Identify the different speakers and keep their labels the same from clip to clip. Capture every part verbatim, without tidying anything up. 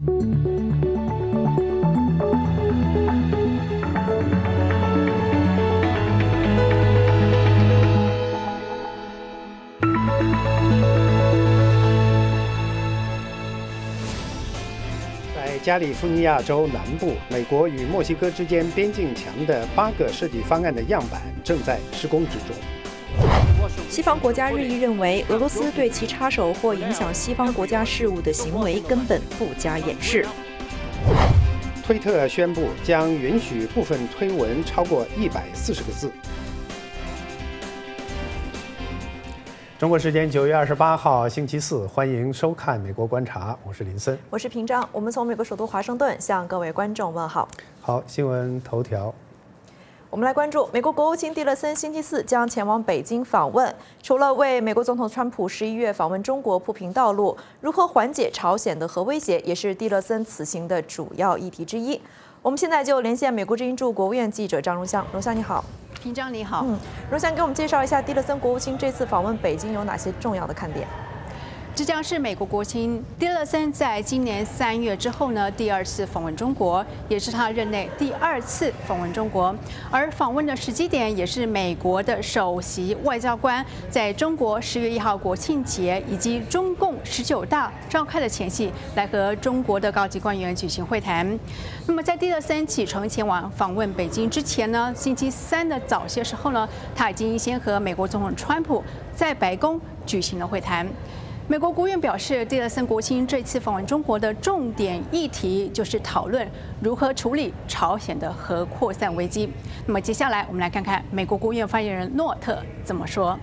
Speaker 1: 加利福尼亚州南部，美国与墨西哥之间边境墙的八个设计方案的样板正在施工之中。
Speaker 2: 西方国家日益认为，俄罗斯对其插手或影响西方国家事务的行为根本不加掩饰。
Speaker 1: 推特宣布将允许部分推文超过一百四十个字。中国时间九月二十八号星期四，欢迎收看《美国观察》，我是林森，
Speaker 2: 我是平章。我们从美国首都华盛顿向各位观众问好。
Speaker 1: 好，新闻头条。
Speaker 2: 我们来关注美国国务卿蒂勒森星期四将前往北京访问，除了为美国总统川普十一月访问中国铺平道路，如何缓解朝鲜的核威胁，也是蒂勒森此行的主要议题之一。我们现在就连线美国之音驻国务院记者张荣香，荣香你好。
Speaker 3: 平章你好，
Speaker 2: 嗯，荣香给我们介绍一下蒂勒森国务卿这次访问北京有哪些重要的看点？
Speaker 3: 这将是美国国务卿蒂勒森在今年三月之后呢第二次访问中国，也是他任内第二次访问中国。而访问的时机点也是美国的首席外交官在中国十月一号国庆节以及中共十九大召开的前夕，来和中国的高级官员举行会谈。那么在蒂勒森启程前往访问北京之前呢，星期三的早些时候呢，他已经先和美国总统川普在白宫举行了会谈。美国国务院表示，蒂勒森国务卿这次访问中国的重点议题就是讨论如何处理朝鲜的核扩散危机。那么接下来我们来看看美国国务院发言人诺特怎么说。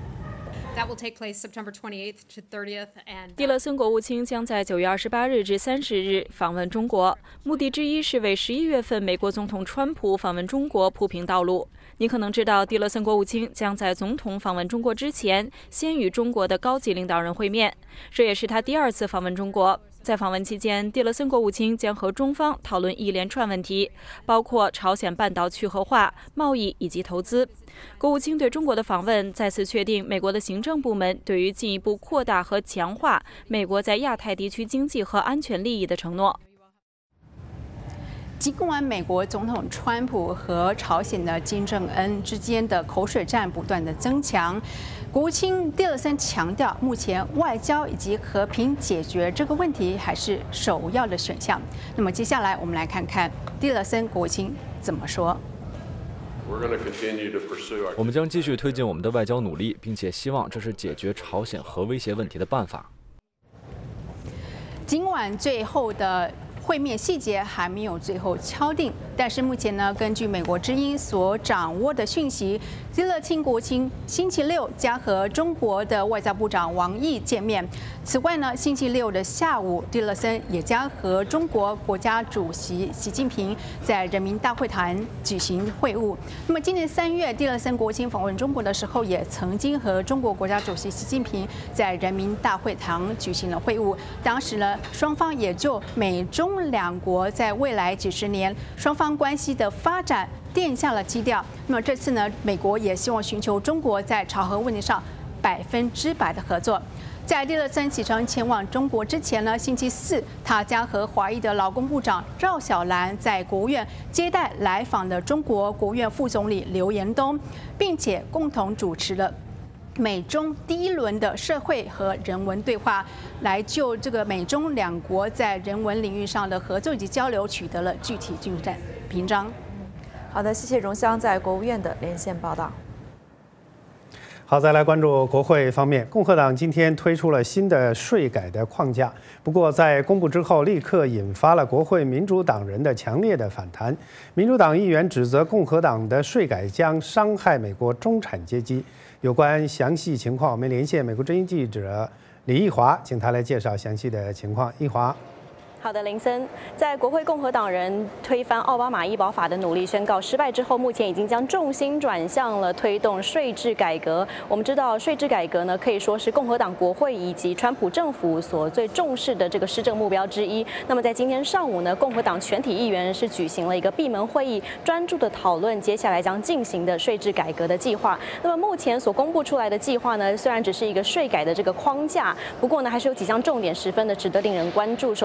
Speaker 4: 蒂勒森国务卿将在九月二十八日至三十日访问中国，目的之一是为十一月份美国总统川普访问中国铺平道路。你可能知道，蒂勒森国务卿将在总统访问中国之前，先与中国的高级领导人会面，这也是他第二次访问中国。在访问期间，蒂勒森国务卿将和中方讨论一连串问题，包括朝鲜半岛去核化、贸易以及投资。国务卿对中国的访问再次确定美国的行政部门对于进一步扩大和强化美国在亚太地区经济和安全利益的承诺。
Speaker 3: 尽管美国总统川普和朝鲜的金正恩之间的口水战不断的增强，国务卿蒂勒森强调，目前外交以及和平解决这个问题还是首要的选项。那么接下来我们来看看蒂勒森国务卿怎么说。
Speaker 5: 我们将继续推进我们的外交努力，并且希望这是解决朝鲜核威胁问题的办法。
Speaker 3: 尽管最后的会面细节还没有最后敲定，但是目前呢，根据美国之音所掌握的讯息，蒂勒森国务卿星期六将和中国的外交部长王毅见面。此外呢，星期六的下午，蒂勒森也将和中国国家主席习近平在人民大会堂举行会晤。那么今年三月，蒂勒森国务卿访问中国的时候，也曾经和中国国家主席习近平在人民大会堂举行了会晤。当时呢，双方也就美中两国在未来几十年双方关系的发展奠下了基调。那么这次呢，美国也希望寻求中国在朝核问题上百分之百的合作。在蒂勒森启程前往中国之前呢，星期四他将和华裔的劳工部长赵小兰在国务院接待来访的中国国务院副总理刘延东，并且共同主持了美中第一轮的社会和人文对话，来就这个美中两国在人文领域上的合作以及交流取得了具体进展。平章，
Speaker 2: 好的，谢谢荣香在国务院的连线报道。
Speaker 1: 好，再来关注国会方面，共和党今天推出了新的税改的框架，不过在公布之后，立刻引发了国会民主党人的强烈的反弹。民主党议员指责共和党的税改将伤害美国中产阶级。有关详细情况，我们连线美国之音记者李义华，请他来介绍详细的情况。义华。
Speaker 6: 好的，林森，在国会共和党人推翻奥巴马医保法的努力宣告失败之后，目前已经将重心转向了推动税制改革。我们知道，税制改革呢，可以说是共和党国会以及川普政府所最重视的这个施政目标之一。那么在今天上午呢，共和党全体议员是举行了一个闭门会议，专注的讨论接下来将进行的税制改革的计划。那么目前所公布出来的计划呢，虽然只是一个税改的这个框架，不过呢，还是有几项重点十分的值得令人关注。首先呢，我们看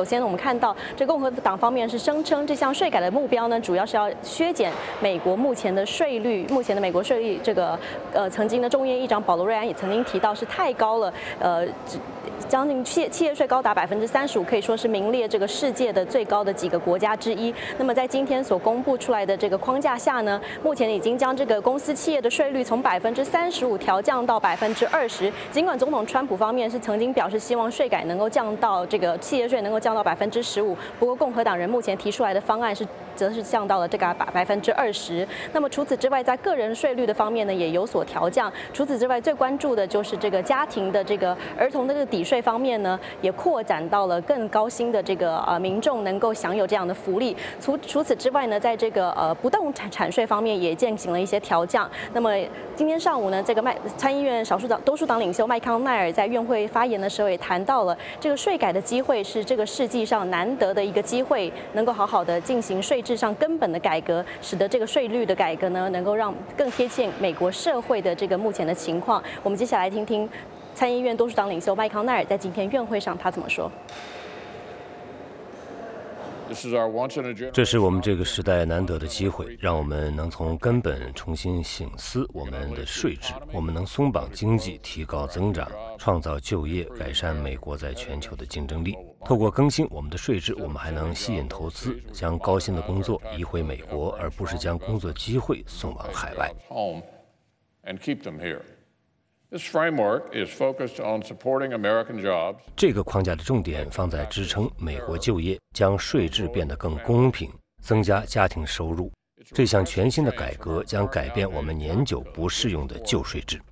Speaker 6: 看到，这共和党方面是声称这项税改的目标呢，主要是要削减美国目前的税率。目前的美国税率，这个呃，曾经的众议院议长保罗·瑞安也曾经提到是太高了，呃。将近企企业税高达百分之三十五，可以说是名列这个世界的最高的几个国家之一。那么在今天所公布出来的这个框架下呢，目前已经将这个公司企业的税率从百分之三十五调降到百分之二十。尽管总统川普方面是曾经表示希望税改能够降到这个企业税能够降到百分之十五，不过共和党人目前提出来的方案是则是降到了这个百百分之二十。那么除此之外，在个人税率的方面呢，也有所调降。除此之外，最关注的就是这个家庭的这个儿童的这个抵税方面呢，也扩展到了更高薪的这个呃民众能够享有这样的福利。除除此之外呢，在这个呃不动产产税方面也进行了一些调降。那么今天上午呢，这个麦参议院少数党多数党领袖麦康奈尔在院会发言的时候也谈到了，这个税改的机会是这个世纪上难得的一个机会，能够好好的进行税制上根本的改革，使得这个税率的改革呢，能够让更贴近美国社会的这个目前的情况。我们接下来听听参议院多数党领袖麦康奈尔在今天院会上他怎么说。
Speaker 7: 这是我们这个时代难得的机会，让我们能从根本重新省思我们的税制，我们能松绑经济，提高增长，创造就业，改善美国在全球的竞争力。透过更新我们的税制，我们还能吸引投资，将高薪的工作移回美国，而不是将工作机会送往海外。这个框架的重点放在支撑美国就业，将税制变得更公平，增加家庭收入。这项全新的改革将改变我们年久不适用的旧税制。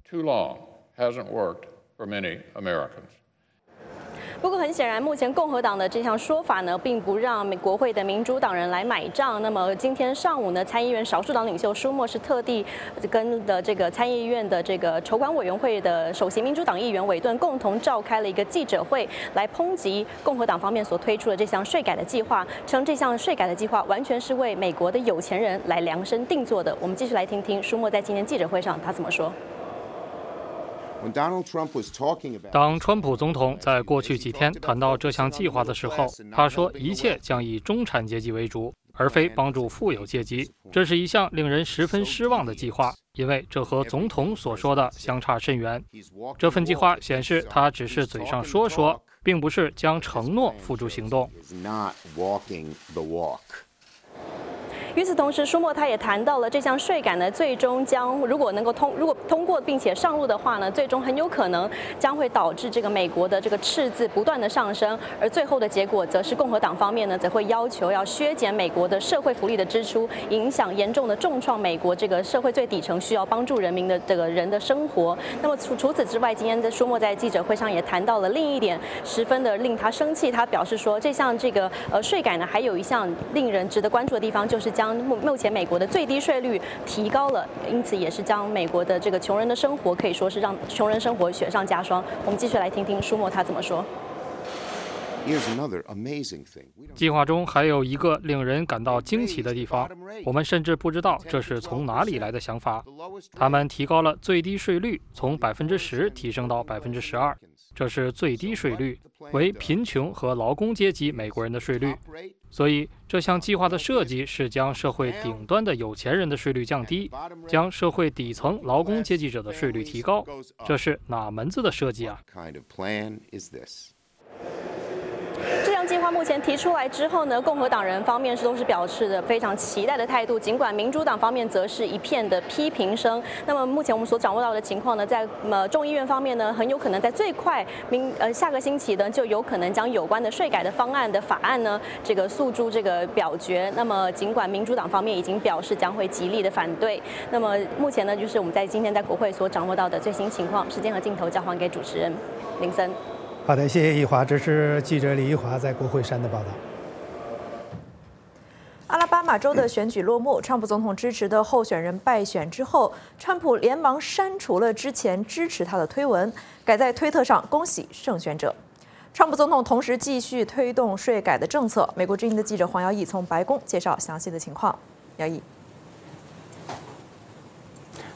Speaker 6: 不过很显然，目前共和党的这项说法呢，并不让美国会的民主党人来买账。那么今天上午呢，参议院少数党领袖舒默是特地跟的这个参议院的这个筹款委员会的首席民主党议员韦顿共同召开了一个记者会，来抨击共和党方面所推出的这项税改的计划，称这项税改的计划完全是为美国的有钱人来量身定做的。我们继续来听听舒默在今天记者会上他怎么说。
Speaker 8: 当川普总统在过去几天谈到这项计划的时候，他说一切将以中产阶级为主，而非帮助富有阶级。这是一项令人十分失望的计划，因为这和总统所说的相差甚远。这份计划显示他只是嘴上说说，并不是将承诺付诸行动。
Speaker 6: 与此同时，舒默他也谈到了这项税改呢，最终将如果能够通，如果通过并且上路的话呢，最终很有可能将会导致这个美国的这个赤字不断的上升，而最后的结果则是共和党方面呢，则会要求要削减美国的社会福利的支出，影响严重的重创美国这个社会最底层需要帮助人民的这个人的生活。那么除除此之外，今天的舒默在记者会上也谈到了另一点，十分的令他生气。他表示说，这项这个呃税改呢，还有一项令人值得关注的地方，就是将将目目前美国的最低税率提高了，因此也是将美国的这个穷人的生活可以说是让穷人生活雪上加霜。我们继续来听听舒默他怎么说。
Speaker 8: 计划中还有一个令人感到惊奇的地方，我们甚至不知道这是从哪里来的想法。他们提高了最低税率，从百分之十提升到百分之十二，这是最低税率，为贫穷和劳工阶级美国人的税率。所以这项计划的设计是将社会顶端的有钱人的税率降低，将社会底层劳工阶级者的税率提高。这是哪门子的设计啊？
Speaker 6: 这项计划目前提出来之后呢，共和党人方面是都是表示的非常期待的态度，尽管民主党方面则是一片的批评声。那么目前我们所掌握到的情况呢，在呃众议院方面呢，很有可能在最快明呃下个星期呢，就有可能将有关的税改的方案的法案呢，这个诉诸这个表决。那么尽管民主党方面已经表示将会极力的反对，那么目前呢，就是我们在今天在国会所掌握到的最新情况。时间和镜头交还给主持人林森。
Speaker 1: 好的，谢谢易华。这是记者李易华在国会山的报道。
Speaker 2: 阿拉巴马州的选举落幕，川普总统支持的候选人败选之后，川普连忙删除了之前支持他的推文，改在推特上恭喜胜选者。川普总统同时继续推动税改的政策。美国之音的记者黄耀义从白宫介绍详细的情况。耀义。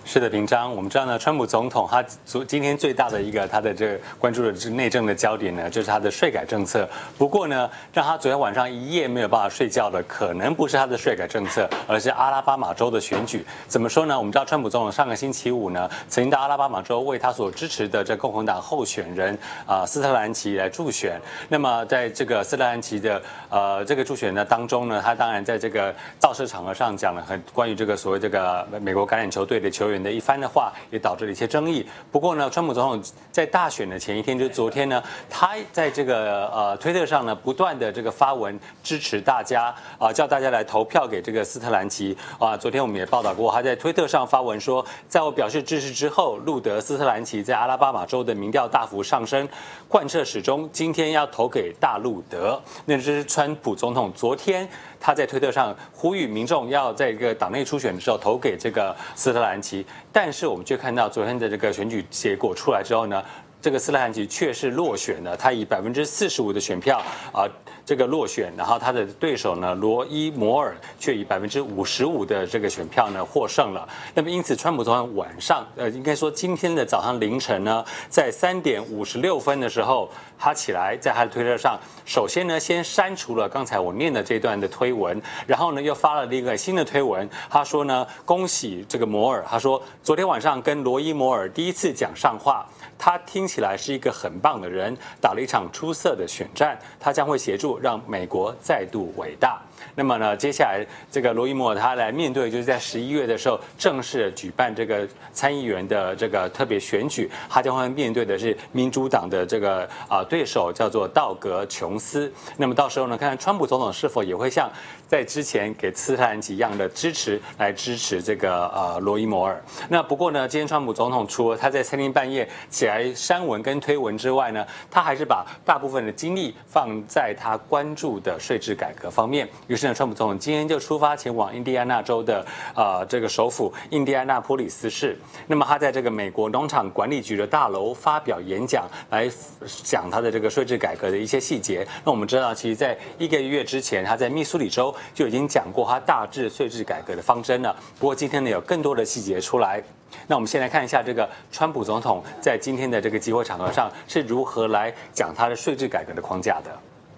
Speaker 9: 是的，平章，我们知道呢，川普总统他昨今天最大的一个他的这个关注的是内政的焦点呢，就是他的税改政策。不过呢，让他昨天晚上一夜没有办法睡觉的，可能不是他的税改政策，而是阿拉巴马州的选举。怎么说呢？我们知道川普总统上个星期五呢，曾经到阿拉巴马州为他所支持的这共和党候选人啊、呃、斯特兰奇来助选。那么在这个斯特兰奇的呃这个助选呢当中呢，他当然在这个造势场合上讲了很关于这个所谓这个美国橄榄球队的球员的一番的话，也导致了一些争议。不过呢，川普总统在大选的前一天，就是昨天呢，他在这个呃推特上呢，不断的这个发文支持大家啊、呃，叫大家来投票给这个斯特兰奇啊。昨天我们也报道过，他在推特上发文说，在我表示支持之后，路德斯特兰奇在阿拉巴马州的民调大幅上升，贯彻始终，今天要投给大路德。那这是川普总统昨天他在推特上呼吁民众要在一个党内初选的时候投给这个斯特兰奇。但是我们却看到昨天的这个选举结果出来之后呢，这个斯特兰奇却是落选了，他以百分之四十五的选票啊、呃、这个落选，然后他的对手呢罗伊摩尔却以百分之五十五的这个选票呢获胜了。那么因此，川普总统晚上呃应该说今天的早上凌晨呢，在三点五十六分的时候，他起来在他的推特上，首先呢先删除了刚才我念的这段的推文，然后呢又发了一个新的推文，他说呢恭喜这个摩尔，他说昨天晚上跟罗伊摩尔第一次讲上话。他听起来是一个很棒的人，打了一场出色的选战，他将会协助让美国再度伟大。那么呢，接下来这个罗伊摩尔他来面对，就是在十一月的时候正式举办这个参议员的这个特别选举，他将会面对的是民主党的这个啊、呃、对手，叫做道格琼斯。那么到时候呢，看看川普总统是否也会像在之前给斯特兰奇一样的支持来支持这个呃罗伊摩尔。那不过呢，今天川普总统除了他在三更半夜起来删文跟推文之外呢，他还是把大部分的精力放在他关注的税制改革方面。于是呢，川普总统今天就出发前往印第安纳州的呃这个首府印第安纳波利斯市。那么他在这个美国农场管理局的大楼发表演讲，来讲他的这个税制改革的一些细节。那我们知道，其实在一个月之前，他在密苏里州就已经讲过他大致税制改革的方针了。不过今天呢，有更多的细节出来。那我们先来看一下这个川普总统在今天的这个集会场合上是如何来讲他的税制改革的框架的。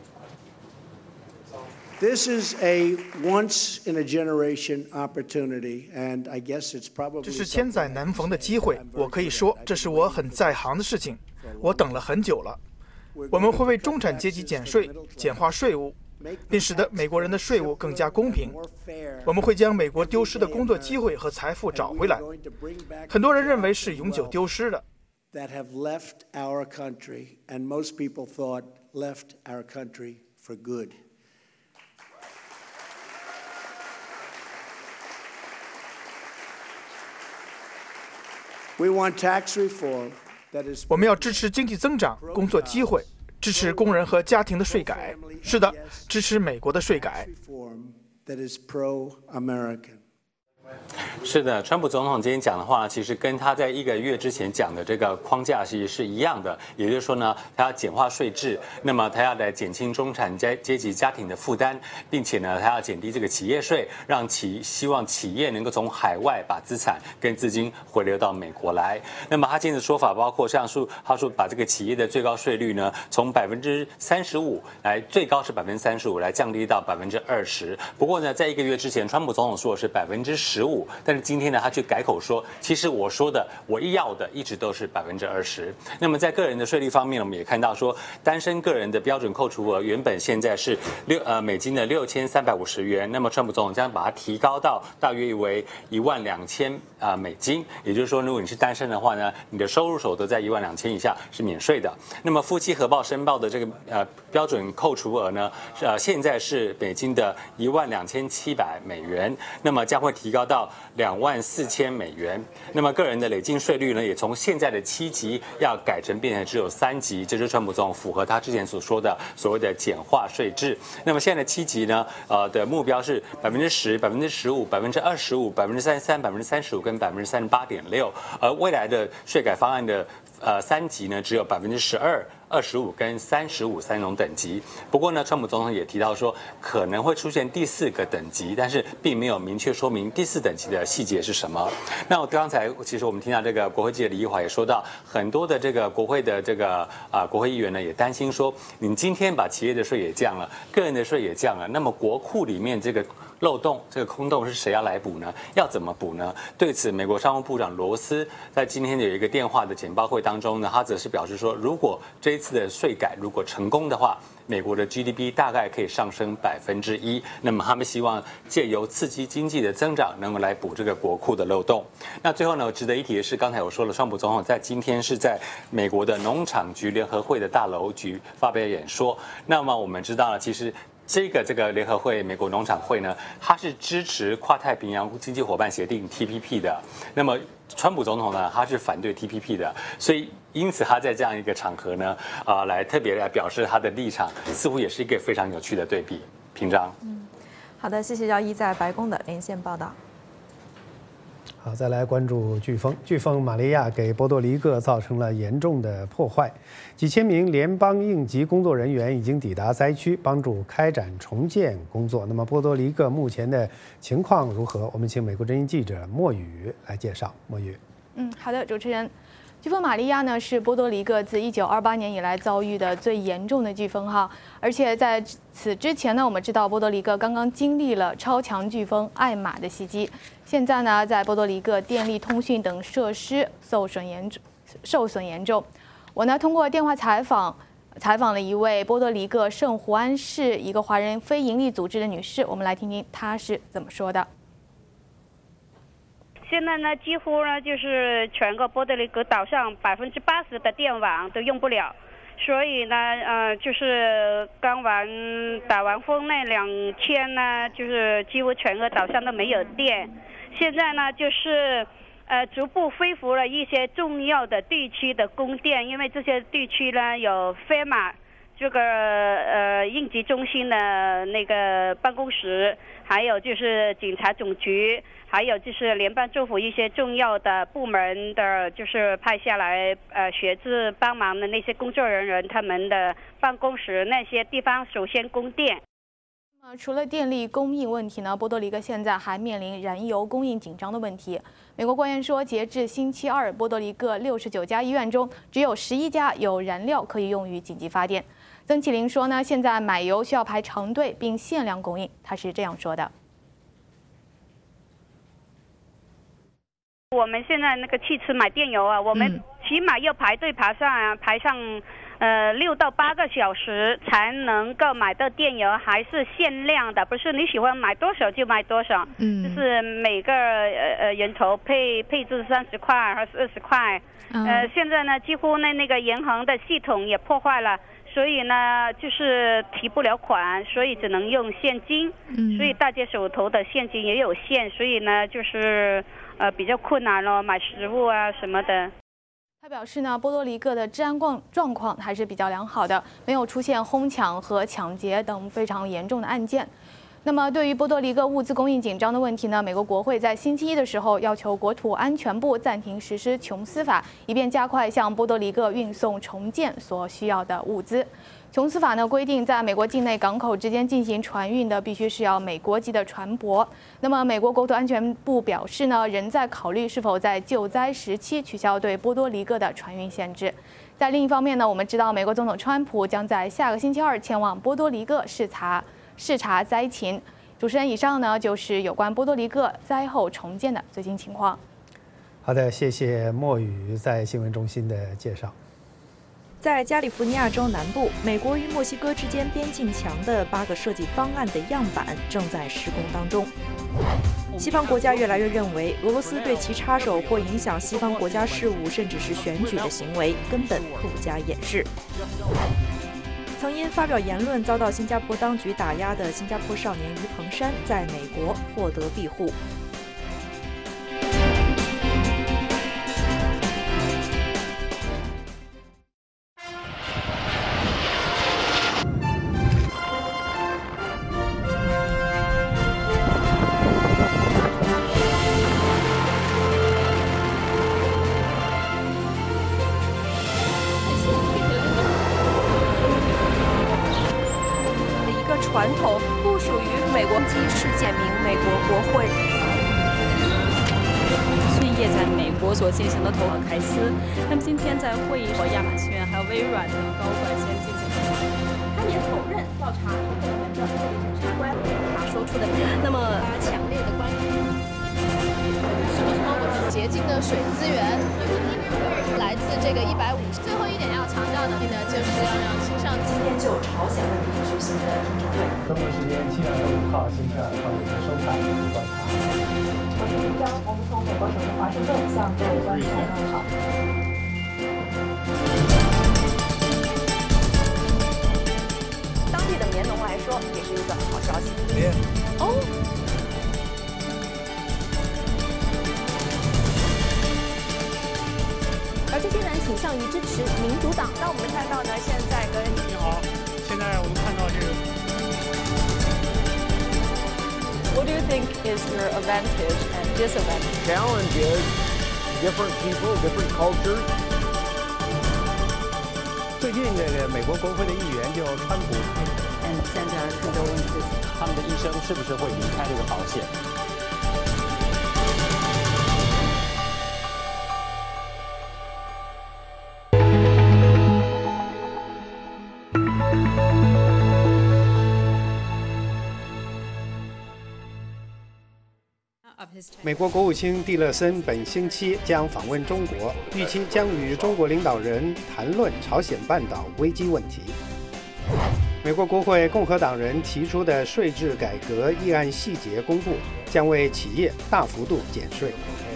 Speaker 10: This is a once-in-a-generation opportunity, and I guess it's probably.
Speaker 11: 这是千载难逢的机会，我可以说这是我很在行的事情，我等了很久了。我们会为中产阶级减税，简化税务，并使得美国人的税务更加公平。我们会将美国丢失的工作机会和财富找回来。很多人认为是永久丢失的。
Speaker 10: That have left our country, and most people thought left our country for good. We want tax reform that is.
Speaker 11: 我们要支持经济增长、工作机会，支持工人和家庭的税改。是的，支持美国的税改。
Speaker 10: That is pro-American.
Speaker 9: 是的，川普总统今天讲的话，其实跟他在一个月之前讲的这个框架其实是一样的。也就是说呢，他要简化税制，那么他要来减轻中产阶阶级家庭的负担，并且呢，他要减低这个企业税，让企希望企业能够从海外把资产跟资金回流到美国来。那么他今天的说法包括像是他说把这个企业的最高税率呢，从百分之三十五来最高是百分之三十五来降低到百分之二十。不过呢，在一个月之前，川普总统说的是百分之十五。但是今天呢，他却改口说，其实我说的，我要的一直都是百分之二十。那么在个人的税率方面，我们也看到说，单身个人的标准扣除额原本现在是六呃美金的六千三百五十元，那么川普总统将把它提高到大约为一万两千啊美金。也就是说，如果你是单身的话呢，你的收入所得在一万两千以下是免税的。那么夫妻合报申报的这个呃标准扣除额呢，呃现在是美金的一万两千七百美元，那么将会提高到两万四千美元。那么个人的累进税率呢，也从现在的七级要改成变成只有三级，这就是川普总统符合他之前所说的所谓的简化税制。那么现在的七级呢，呃的目标是百分之十、百分之十五、百分之二十五、百分之三十三、百分之三十五跟百分之三十八点六。而未来的税改方案的呃三级呢，只有百分之十二。 二十五跟三十五三种等级。不过呢，川普总统也提到说可能会出现第四个等级，但是并没有明确说明第四等级的细节是什么。那我刚才其实我们听到这个国会记者李义华也说到，很多的这个国会的这个啊、呃、国会议员呢也担心说，你今天把企业的税也降了，个人的税也降了，那么国库里面这个漏洞、这个空洞是谁要来补呢？要怎么补呢？对此，美国商务部长罗斯在今天有一个电话的简报会当中呢，他则是表示说，如果这一次的税改如果成功的话，美国的 G D P 大概可以上升百分之一。那么他们希望借由刺激经济的增长，能够来补这个国库的漏洞。那最后呢，值得一提的是，刚才我说了，川普总统在今天是在美国的农场局联合会的大楼局发表演说。那么我们知道呢，其实这个这个联合会美国农场会呢，它是支持跨太平洋经济伙伴协定 T P P 的。那么川普总统呢，他是反对 T P P 的，所以因此他在这样一个场合呢，啊、呃，来特别来表示他的立场，似乎也是一个非常有趣的对比。平章，
Speaker 2: 嗯，好的，谢谢姚一在白宫的连线报道。
Speaker 1: 好，再来关注飓风。飓风玛利亚给波多黎各造成了严重的破坏，几千名联邦应急工作人员已经抵达灾区，帮助开展重建工作。那么波多黎各目前的情况如何？我们请美国之音记者莫宇来介绍。莫宇，
Speaker 12: 嗯，好的，主持人。飓风玛利亚呢是波多黎各自一九二八年以来遭遇的最严重的飓风哈，而且在此之前呢，我们知道波多黎各刚刚经历了超强飓风艾玛的袭击，现在呢，在波多黎各电力、通讯等设施受损严重，受损严重。我呢通过电话采访采访了一位波多黎各圣胡安市一个华人非营利组织的女士，我们来听听她是怎么说的。
Speaker 13: 现在呢，几乎呢就是全个波多黎各岛上百分之八十的电网都用不了，所以呢，呃，就是刚完打完风那两天呢，就是几乎全个岛上都没有电。现在呢，就是呃逐步恢复了一些重要的地区的供电，因为这些地区呢有飞马这个呃应急中心的那个办公室，还有就是警察总局。还有就是联邦政府一些重要的部门的，就是派下来呃学制帮忙的那些工作人员，他们的办公室那些地方首先供电。
Speaker 12: 那么除了电力供应问题呢，波多黎各现在还面临燃油供应紧张的问题。美国官员说，截至星期二，波多黎各六十九家医院中只有十一家有燃料可以用于紧急发电。曾启林说呢，现在买油需要排长队，并限量供应。他是这样说的。
Speaker 13: 我们现在那个汽车买电油啊，我们起码要排队排上啊，排上呃六到八个小时才能够买到电油，还是限量的，不是你喜欢买多少就买多少。嗯，就是每个呃呃人头配配置三十块还是二十块。嗯、呃，现在呢，几乎那那个银行的系统也破坏了。所以呢，就是提不了款，所以只能用现金。嗯，所以大家手头的现金也有限，所以呢，就是呃比较困难咯，买食物啊什么的。
Speaker 12: 他表示呢，波多黎各的治安状状况还是比较良好的，没有出现哄抢和抢劫等非常严重的案件。那么，对于波多黎各物资供应紧张的问题呢，美国国会在星期一的时候要求国土安全部暂停实施琼斯法，以便加快向波多黎各运送重建所需要的物资。琼斯法呢规定，在美国境内港口之间进行船运的，必须是要美国籍的船舶。那么，美国国土安全部表示呢，仍在考虑是否在救灾时期取消对波多黎各的船运限制。在另一方面呢，我们知道美国总统川普将在下个星期二前往波多黎各视察。视察灾情。主持人，以上呢就是有关波多黎各灾后重建的最新情况。
Speaker 1: 好的，谢谢莫宇在新闻中心的介绍。
Speaker 2: 在加利福尼亚州南部，美国与墨西哥之间边境墙的八个设计方案的样板正在施工当中。西方国家越来越认为，俄罗斯对其插手或影响西方国家事务，甚至是选举的行为，根本不加掩饰。曾因发表言论遭到新加坡当局打压的新加坡少年于鹏山，在美国获得庇护。
Speaker 14: 传统部署于美国及世界名美国国会。
Speaker 4: 讯业在美国所进行的投行凯斯，他们今天在会议和亚马逊还有微软等高管先进行。
Speaker 14: 他也否认调查投资人的被检察官他说出的那么强烈的关于什么什么我是洁净的水资源，来自这个一百五十。最后一点要强调的呢，就是要让新上今天就朝鲜问题举行的听证会。
Speaker 1: 中国时间七月二十五号星期二上午的收看与观察。
Speaker 2: 我是林章，我们从美国首都华盛顿向各位观众问好。当地的棉农来说，也是一个好消息。
Speaker 11: 棉
Speaker 2: 哦。而这些人倾向于支持民主党。那我们看到呢，现在跟
Speaker 8: 你好，现在我们看到这个。
Speaker 2: What do you think is your advantage and disadvantage?
Speaker 15: Challenge is different people, different cultures.
Speaker 1: 最近这个美国国会的议员就川普，
Speaker 16: 嗯，现在更多问题是
Speaker 9: 他们的医生是不是会离开这个保险？
Speaker 1: 美国国务卿蒂勒森本星期将访问中国，预期将与中国领导人谈论朝鲜半岛危机问题。美国国会共和党人提出的税制改革议案细节公布，将为企业大幅度减税。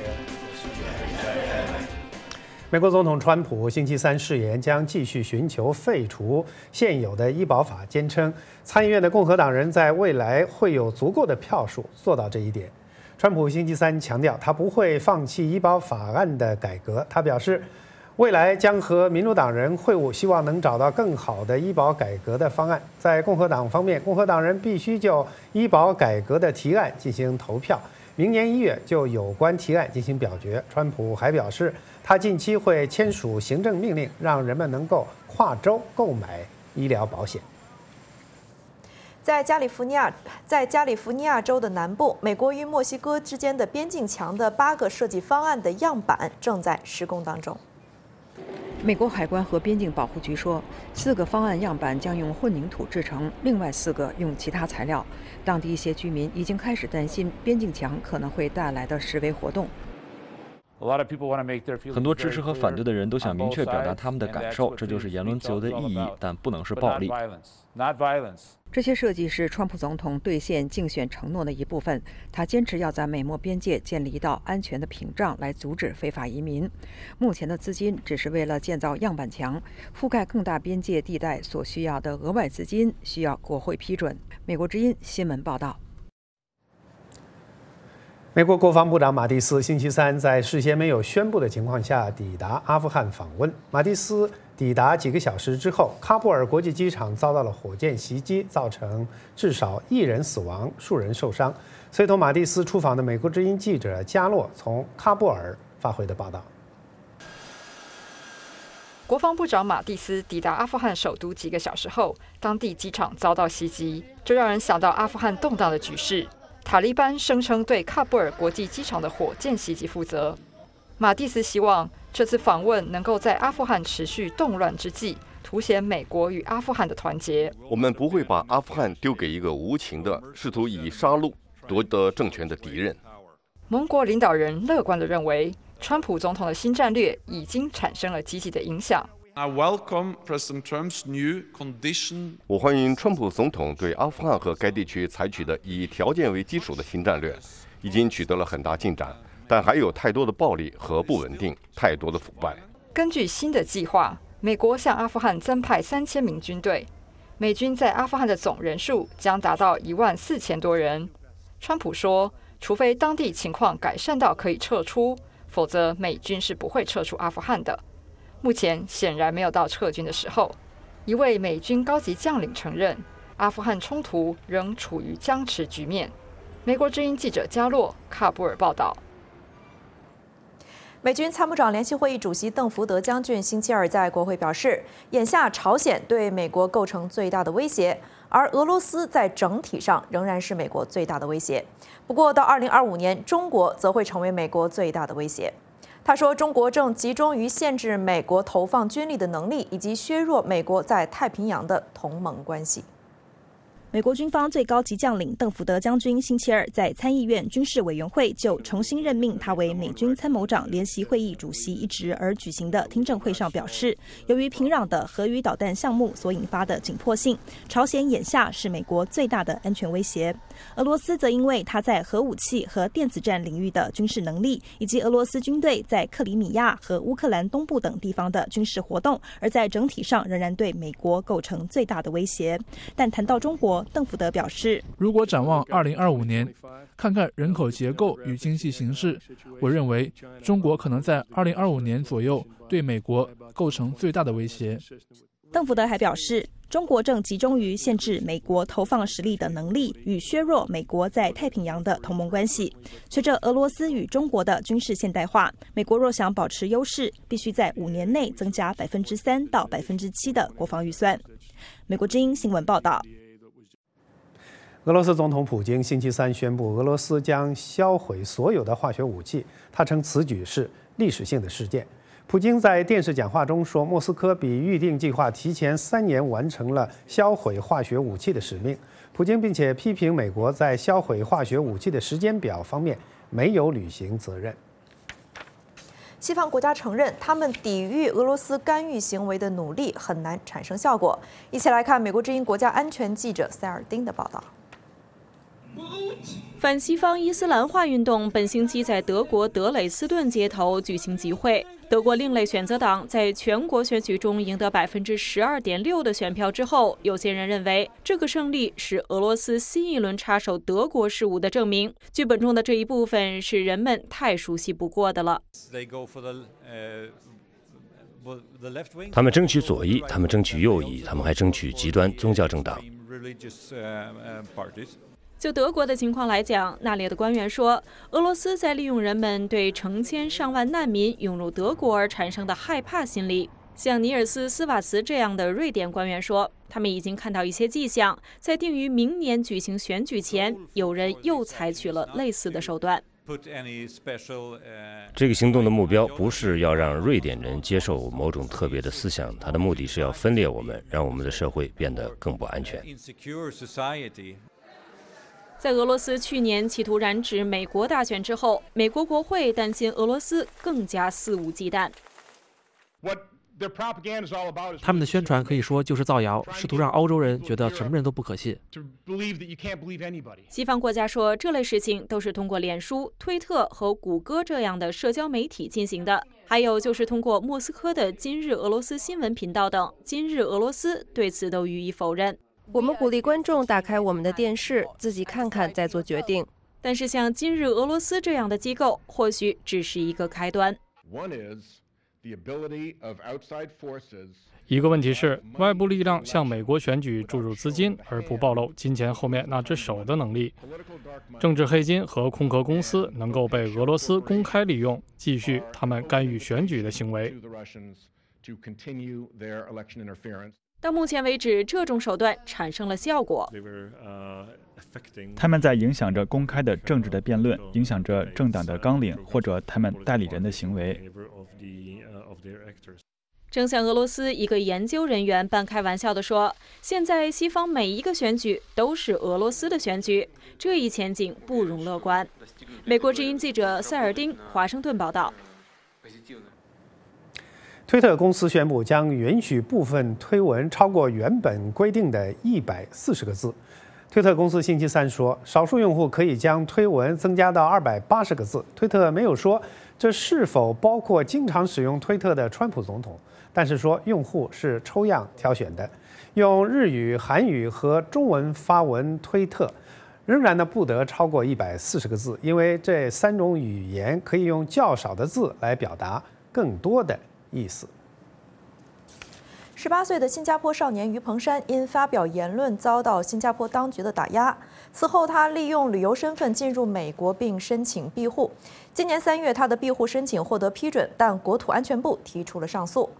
Speaker 1: 美国总统川普星期三誓言将继续寻求废除现有的医保法，坚称参议院的共和党人在未来会有足够的票数做到这一点。川普星期三强调，他不会放弃医保法案的改革。他表示，未来将和民主党人会晤，希望能找到更好的医保改革的方案。在共和党方面，共和党人必须就医保改革的提案进行投票，明年一月就有关提案进行表决。川普还表示，他近期会签署行政命令，让人们能够跨州购买医疗保险。
Speaker 2: 在加利福尼亚，在加利福尼亚州的南部，美国与墨西哥之间的边境墙的八个设计方案的样板正在施工当中。
Speaker 17: 美国海关和边境保护局说，四个方案样板将用混凝土制成，另外四个用其他材料。当地一些居民已经开始担心边境墙可能会带来的示威活动。
Speaker 5: 很多支持和反对的人都想明确表达他们的感受，这就是言论自由的意义，但不能是暴力。
Speaker 17: 这些设计是川普总统兑现竞选承诺的一部分。他坚持要在美墨边界建立一道安全的屏障，来阻止非法移民。目前的资金只是为了建造样板墙，覆盖更大边界地带所需要的额外资金需要国会批准。美国之音新闻报道。
Speaker 1: 美国国防部长马蒂斯星期三在事先没有宣布的情况下抵达阿富汗访问。马蒂斯抵达几个小时之后，喀布尔国际机场遭到了火箭袭击，造成至少一人死亡，数人受伤。随同马蒂斯出访的美国之音记者加洛从喀布尔发回的报道。
Speaker 18: 国防部长马蒂斯抵达阿富汗首都几个小时后，当地机场遭到袭击，这让人想到阿富汗动荡的局势。塔利班声称对喀布尔国际机场的火箭袭击负责。马蒂斯希望这次访问能够在阿富汗持续动乱之际，凸显美国与阿富汗的团结。
Speaker 19: 我们不会把阿富汗丢给一个无情的、试图以杀戮夺得政权的敌人。
Speaker 18: 盟国领导人乐观地认为，川普总统的新战略已经产生了积极的影响。
Speaker 20: I welcome President Trump's new condition.
Speaker 19: 我欢迎川普总统对阿富汗和该地区采取的以条件为基础的新战略，已经取得了很大进展，但还有太多的暴力和不稳定，太多的腐败。
Speaker 18: 根据新的计划，美国向阿富汗增派三千名军队，美军在阿富汗的总人数将达到一万四千多人。川普说，除非当地情况改善到可以撤出，否则美军是不会撤出阿富汗的。目前显然没有到撤军的时候。一位美军高级将领承认，阿富汗冲突仍处于僵持局面。美国之音记者加洛喀布尔报道。
Speaker 2: 美军参谋长联席会议主席邓福德将军星期二在国会表示，眼下朝鲜对美国构成最大的威胁， 而俄罗斯在整体上仍然是美国最大的威胁。不过，到二零二五年，中国则会成为美国最大的威胁。他说，中国正集中于限制美国投放军力的能力，以及削弱美国在太平洋的同盟关系。
Speaker 21: 美国军方最高级将领邓福德将军星期二在参议院军事委员会就重新任命他为美军参谋长联席会议主席一职而举行的听证会上表示，由于平壤的核与导弹项目所引发的紧迫性，朝鲜眼下是美国最大的安全威胁。俄罗斯则因为他在核武器和电子战领域的军事能力，以及俄罗斯军队在克里米亚和乌克兰东部等地方的军事活动，而在整体上仍然对美国构成最大的威胁。但谈到中国，邓福德表示，
Speaker 22: 如果展望二零二五年，看看人口结构与经济形势，我认为中国可能在二零二五年左右对美国构成最大的威胁。
Speaker 21: 邓福德还表示，中国正集中于限制美国投放实力的能力与削弱美国在太平洋的同盟关系。随着俄罗斯与中国的军事现代化，美国若想保持优势，必须在五年内增加百分之三到百分之七的国防预算。美国之音新闻报道。
Speaker 1: 俄罗斯总统普京星期三宣布，俄罗斯将销毁所有的化学武器。他称此举是历史性的事件。普京在电视讲话中说，莫斯科比预定计划提前三年完成了销毁化学武器的使命。普京并且批评美国在销毁化学武器的时间表方面没有履行责任。
Speaker 2: 西方国家承认，他们抵御俄罗斯干预行为的努力很难产生效果。一起来看美国之音国家安全记者塞尔丁的报道。
Speaker 4: 反西方伊斯兰化运动本星期在德国德累斯顿街头举行集会。德国另类选择党在全国选举中赢得百分之十二点六的选票之后，有些人认为这个胜利是俄罗斯新一轮插手德国事务的证明。剧本中的这一部分是人们太熟悉不过的了。
Speaker 7: 他们争取左翼，他们争取右翼，他们还争取极端宗教政党。
Speaker 4: 就德国的情况来讲，那里的官员说，俄罗斯在利用人们对成千上万难民涌入德国而产生的害怕心理。像尼尔斯·斯瓦茨这样的瑞典官员说，他们已经看到一些迹象，在定于明年举行选举前，有人又采取了类似的手段。
Speaker 7: 这个行动的目标不是要让瑞典人接受某种特别的思想，它的目的是要分裂我们，让我们的社会变得更不安全。
Speaker 4: 在俄罗斯去年企图染指美国大选之后，美国国会担心俄罗斯更加肆无忌惮。
Speaker 23: 他们的宣传可以说就是造谣，试图让欧洲人觉得什么人都不可信。
Speaker 4: 西方国家说，这类事情都是通过脸书、推特和谷歌这样的社交媒体进行的，还有就是通过莫斯科的今日俄罗斯新闻频道等。今日俄罗斯对此都予以否认。
Speaker 24: 我们鼓励观众打开我们的电视，自己看看再做决定。
Speaker 4: 但是像今日俄罗斯这样的机构，或许只是一个开端。
Speaker 8: 一个问题是，外部力量向美国选举注入资金，而不暴露金钱后面那只手的能力。政治黑金和空壳公司能够被俄罗斯公开利用，继续他们干预选举的行为。
Speaker 4: 到目前为止，这种手段产生了效果。
Speaker 25: 他们在影响着公开的政治的辩论，影响着政党的纲领或者他们代理人的行为。
Speaker 4: 正像俄罗斯一个研究人员半开玩笑地说，现在西方每一个选举都是俄罗斯的选举，这一前景不容乐观。美国之音记者塞尔丁，华盛顿报道。
Speaker 1: 推特公司宣布将允许部分推文超过原本规定的一百四十个字。推特公司星期三说，少数用户可以将推文增加到二百八十个字。推特没有说这是否包括经常使用推特的川普总统，但是说用户是抽样挑选的。用日语、韩语和中文发文推特，仍然呢不得超过一百四十个字，因为这三种语言可以用较少的字来表达更多的意思。
Speaker 2: 十八岁的新加坡少年于鹏山因发表言论遭到新加坡当局的打压。此后，他利用旅游身份进入美国并申请庇护。今年三月，他的庇护申请获得批准，但国土安全部提出了上诉。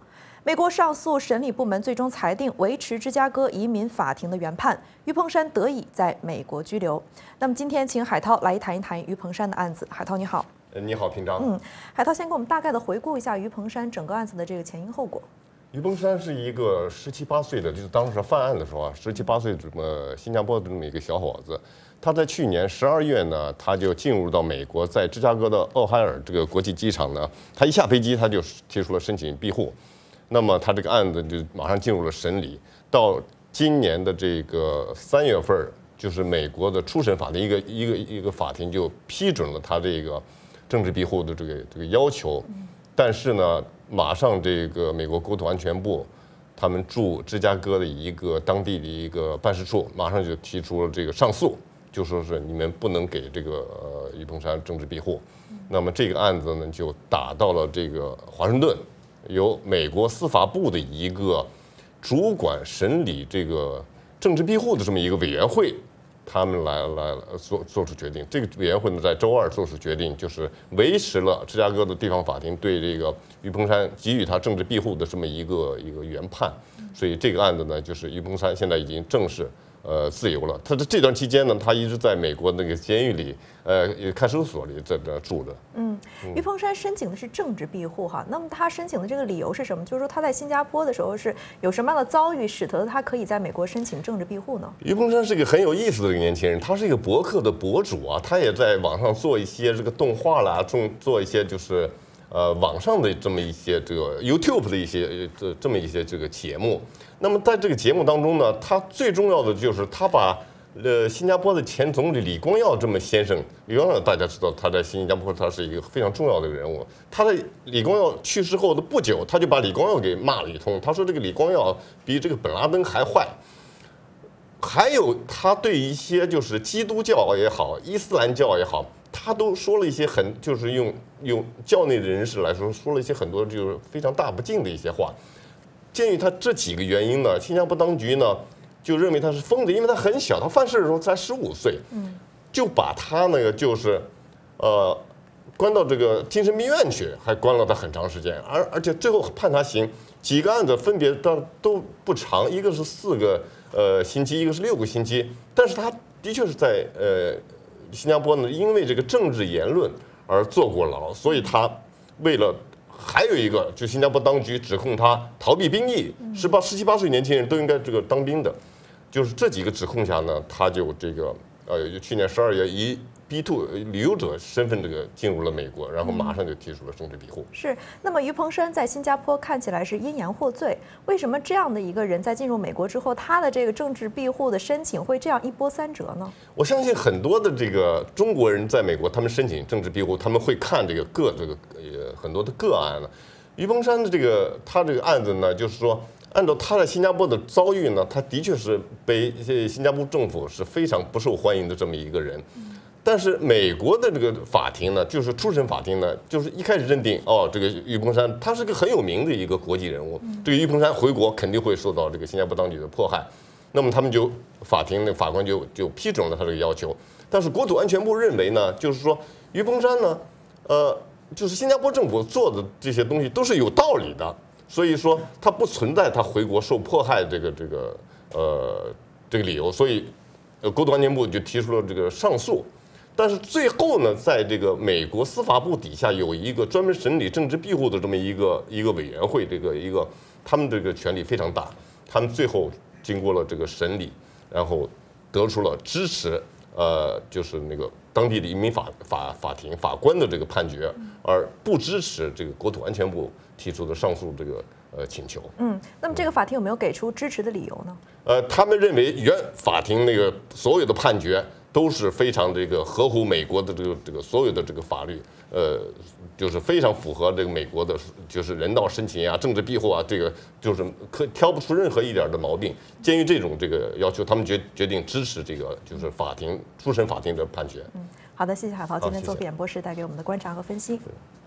Speaker 2: 美国上诉审理部门最终裁定维持芝加哥移民法庭的原判，于鹏山得以在美国居留。那么今天请海涛来谈一谈于鹏山的案子。海涛你好。
Speaker 19: 你好，平章。
Speaker 2: 嗯，海涛先给我们大概的回顾一下于鹏山整个案子的这个前因后果。
Speaker 19: 于鹏山是一个十七八岁的，就是当时犯案的时候啊，十七八岁这么新加坡的这么一个小伙子。他在去年十二月呢，他就进入到美国，在芝加哥的奥海尔这个国际机场呢，他一下飞机他就提出了申请庇护。那么他这个案子就马上进入了审理，到今年的这个三月份，就是美国的初审法庭一个一个一个法庭就批准了他这个政治庇护的这个这个要求。但是呢，马上这个美国国土安全部他们驻芝加哥的一个当地的一个办事处马上就提出了这个上诉，就说是你们不能给这个呃于鹏山政治庇护。那么这个案子呢就打到了这个华盛顿。由美国司法部的一个主管审理这个政治庇护的这么一个委员会，他们来来做做出决定。这个委员会呢，在周二做出决定，就是维持了芝加哥的地方法庭对这个于鹏山给予他政治庇护的这么一个一个原判。所以这个案子呢，就是于鹏山现在已经正式呃自由了。他在这段期间呢，他一直在美国那个监狱里，呃，看守所里在这住着。
Speaker 2: 嗯，于鹏山申请的是政治庇护哈，那么他申请的这个理由是什么？就是说他在新加坡的时候是有什么样的遭遇，使得他可以在美国申请政治庇护呢？
Speaker 19: 于鹏山是一个很有意思的一个年轻人，他是一个博客的博主啊，他也在网上做一些这个动画啦，做做一些就是呃网上的这么一些这个 YouTube 的一些这这么一些这个节目。那么在这个节目当中呢，他最重要的就是他把呃新加坡的前总理李光耀这么先生，李光耀大家知道他在新加坡他是一个非常重要的人物。他在李光耀去世后的不久，他就把李光耀给骂了一通，他说这个李光耀比这个本拉登还坏。还有他对一些就是基督教也好，伊斯兰教也好，他都说了一些很就是用用教内的人士来说，说了一些很多就是非常大不敬的一些话。鉴于他这几个原因呢，新加坡当局呢就认为他是疯子，因为他很小，他犯事的时候才十五岁，就把他那个就是呃关到这个精神病院去，还关了他很长时间，而而且最后判他刑，几个案子分别都都不长，一个是四个呃星期，一个是六个星期，但是他的确是在呃新加坡呢，因为这个政治言论而坐过牢，所以他为了。还有一个，就新加坡当局指控他逃避兵役，十八、十七八岁年轻人都应该这个当兵的，就是这几个指控下呢，他就这个呃，去年十二月以 B 二 旅游者身份这个进入了美国，然后马上就提出了政治庇护。
Speaker 2: 是，那么于鹏山在新加坡看起来是阴阳获罪，为什么这样的一个人在进入美国之后，他的这个政治庇护的申请会这样一波三折呢？
Speaker 19: 我相信很多的这个中国人在美国，他们申请政治庇护，他们会看这个个这个呃很多的个案呢。于鹏山的这个他这个案子呢，就是说。按照他在新加坡的遭遇呢，他的确是被新加坡政府是非常不受欢迎的这么一个人。但是美国的这个法庭呢，就是初审法庭呢，就是一开始认定哦，这个于鹏山他是个很有名的一个国际人物，这个于鹏山回国肯定会受到这个新加坡当局的迫害。那么他们就法庭的法官就就批准了他这个要求。但是国土安全部认为呢，就是说于鹏山呢，呃，就是新加坡政府做的这些东西都是有道理的。所以说，他不存在他回国受迫害这个这个呃这个理由，所以呃国土安全部就提出了这个上诉。但是最后呢，在这个美国司法部底下有一个专门审理政治庇护的这么一个一个委员会，这个一个他们这个权力非常大，他们最后经过了这个审理，然后得出了支持呃就是那个当地的移民法法法庭法官的这个判决，而不支持这个国土安全部提出的上诉这个呃请求。
Speaker 2: 嗯，那么这个法庭有没有给出支持的理由呢？
Speaker 19: 呃，他们认为原法庭那个所有的判决都是非常这个合乎美国的这个这个所有的这个法律，呃，就是非常符合这个美国的，就是人道申请啊、政治庇护啊，这个就是可挑不出任何一点的毛病。鉴于这种这个要求，他们决决定支持这个就是法庭初审法庭的判决。
Speaker 2: 嗯，好的，谢谢海涛今天做演播室带给我们的观察和分析。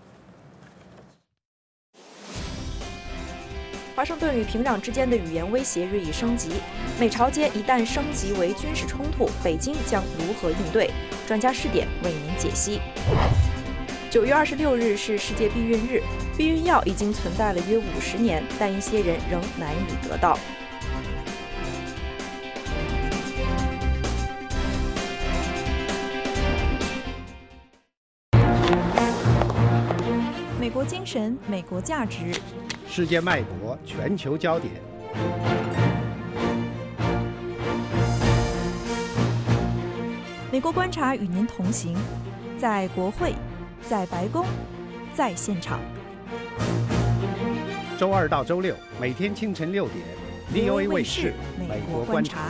Speaker 2: 华盛顿与平壤之间的语言威胁日益升级，美朝间一旦升级为军事冲突，北京将如何应对？专家试点为您解析。
Speaker 21: 九月二十六日是世界避孕日，避孕药已经存在了约五十年，但一些人仍难以得到。美国精神，美国价值，
Speaker 1: 世界脉搏，全球焦点。
Speaker 21: 美国观察与您同行，在国会，在白宫，在现场。
Speaker 1: 周二到周六，每天清晨六点 ，V O A 卫视《美国观察》。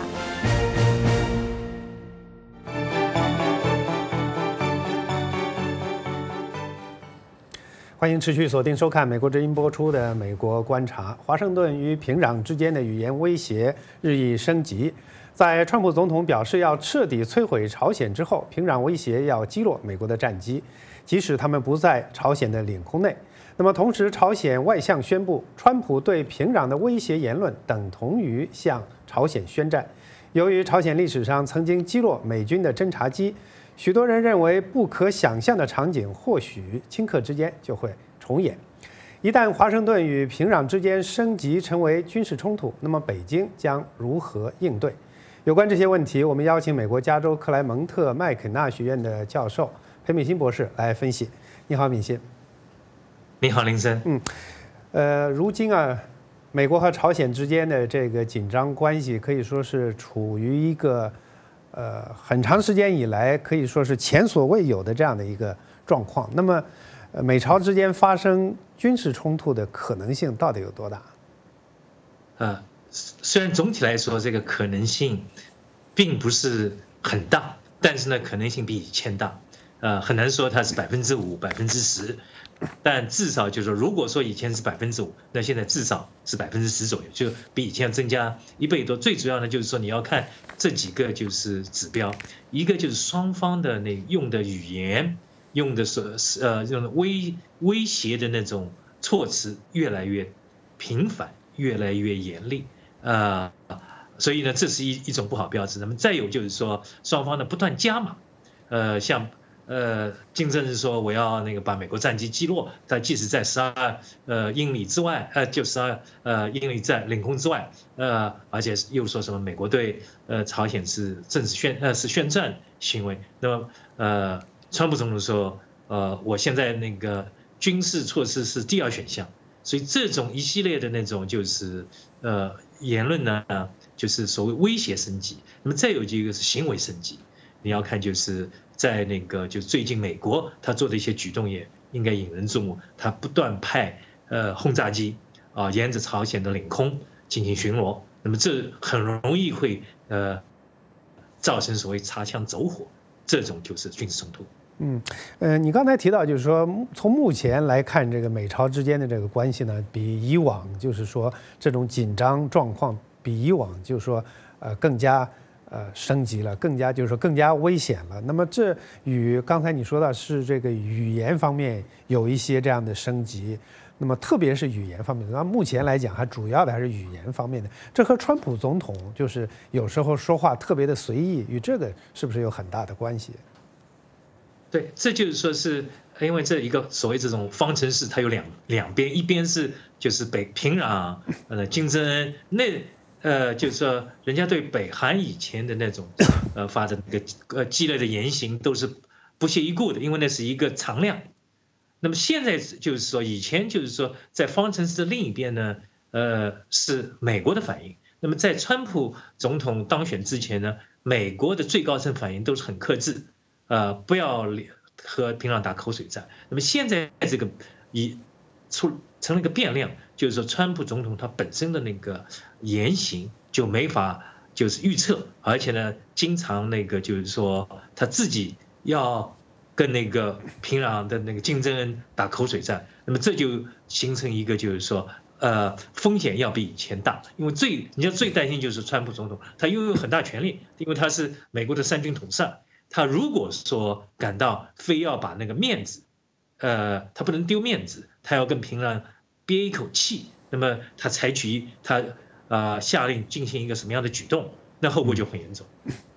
Speaker 1: 欢迎持续锁定收看美国之音播出的《美国观察》。华盛顿与平壤之间的语言威胁日益升级。在川普总统表示要彻底摧毁朝鲜之后，平壤威胁要击落美国的战机，即使他们不在朝鲜的领空内。那么，同时，朝鲜外相宣布，川普对平壤的威胁言论等同于向朝鲜宣战。由于朝鲜历史上曾经击落美军的侦察机，许多人认为不可想象的场景或许顷刻之间就会重演。一旦华盛顿与平壤之间升级成为军事冲突，那么北京将如何应对？有关这些问题，我们邀请美国加州克莱蒙特麦肯纳学院的教授裴敏欣博士来分析。你好，敏欣。
Speaker 3: 你好，林森。
Speaker 1: 嗯，呃，如今啊，美国和朝鲜之间的这个紧张关系可以说是处于一个呃很长时间以来可以说是前所未有的这样的一个状况。那么，呃、美朝之间发生军事冲突的可能性到底有多大？
Speaker 3: 呃，虽然总体来说这个可能性并不是很大，但是呢，可能性比以前大。呃，很难说它是百分之五、百分之十。但至少就是说，如果说以前是百分之五，那现在至少是百分之十左右，就比以前要增加一倍多。最主要呢，就是说你要看这几个就是指标，一个就是双方的那用的语言，用的是呃用的威威胁的那种措辞越来越频繁，越来越严厉，呃，所以呢，这是一一种不好标志。那么再有就是说，双方呢不断加码，呃，像。呃，金正日说我要那个把美国战机击落，他即使在十二呃英里之外，呃就十二呃英里在领空之外，呃，而且又说什么美国对呃朝鲜是正式宣呃是宣战行为。那么呃，川普总统说，呃，我现在那个军事措施是第二选项，所以这种一系列的那种就是呃言论呢，就是所谓威胁升级。那么再有一个是行为升级，你要看就是。在那个就最近美国他做的一些举动也应该引人注目，他不断派呃轰炸机啊沿着朝鲜的领空进行巡逻，那么这很容易会呃造成所谓擦枪走火，这种就是军事冲突。
Speaker 1: 嗯，呃，你刚才提到就是说，从目前来看，这个美朝之间的这个关系呢，比以往就是说这种紧张状况比以往就是说呃更加。呃，升级了，更加就是说更加危险了。那么这与刚才你说到是这个语言方面有一些这样的升级，那么特别是语言方面，那目前来讲还主要的还是语言方面的。这和川普总统就是有时候说话特别的随意，与这个是不是有很大的关系？
Speaker 3: 对，这就是说是因为这一个所谓这种方程式，它有两两边，一边是就是北平壤呃金正恩那。呃，就是说，人家对北韩以前的那种，呃，发的那个呃激烈的言行都是不屑一顾的，因为那是一个常量。那么现在就是说，以前就是说，在方程式的另一边呢，呃，是美国的反应。那么在川普总统当选之前呢，美国的最高层反应都是很克制，呃，不要和平壤打口水战。那么现在这个以出成了一个变量。就是说，川普总统他本身的那个言行就没法就是预测，而且呢，经常那个就是说他自己要跟那个平壤的那个金正恩打口水战，那么这就形成一个就是说，呃，风险要比以前大，因为最你要最担心就是川普总统他拥有很大权力，因为他是美国的三军统帅，他如果说感到非要把那个面子，呃，他不能丢面子，他要跟平壤。憋一口气，那么他采取他啊、呃、下令进行一个什么样的举动，那后果就很严重。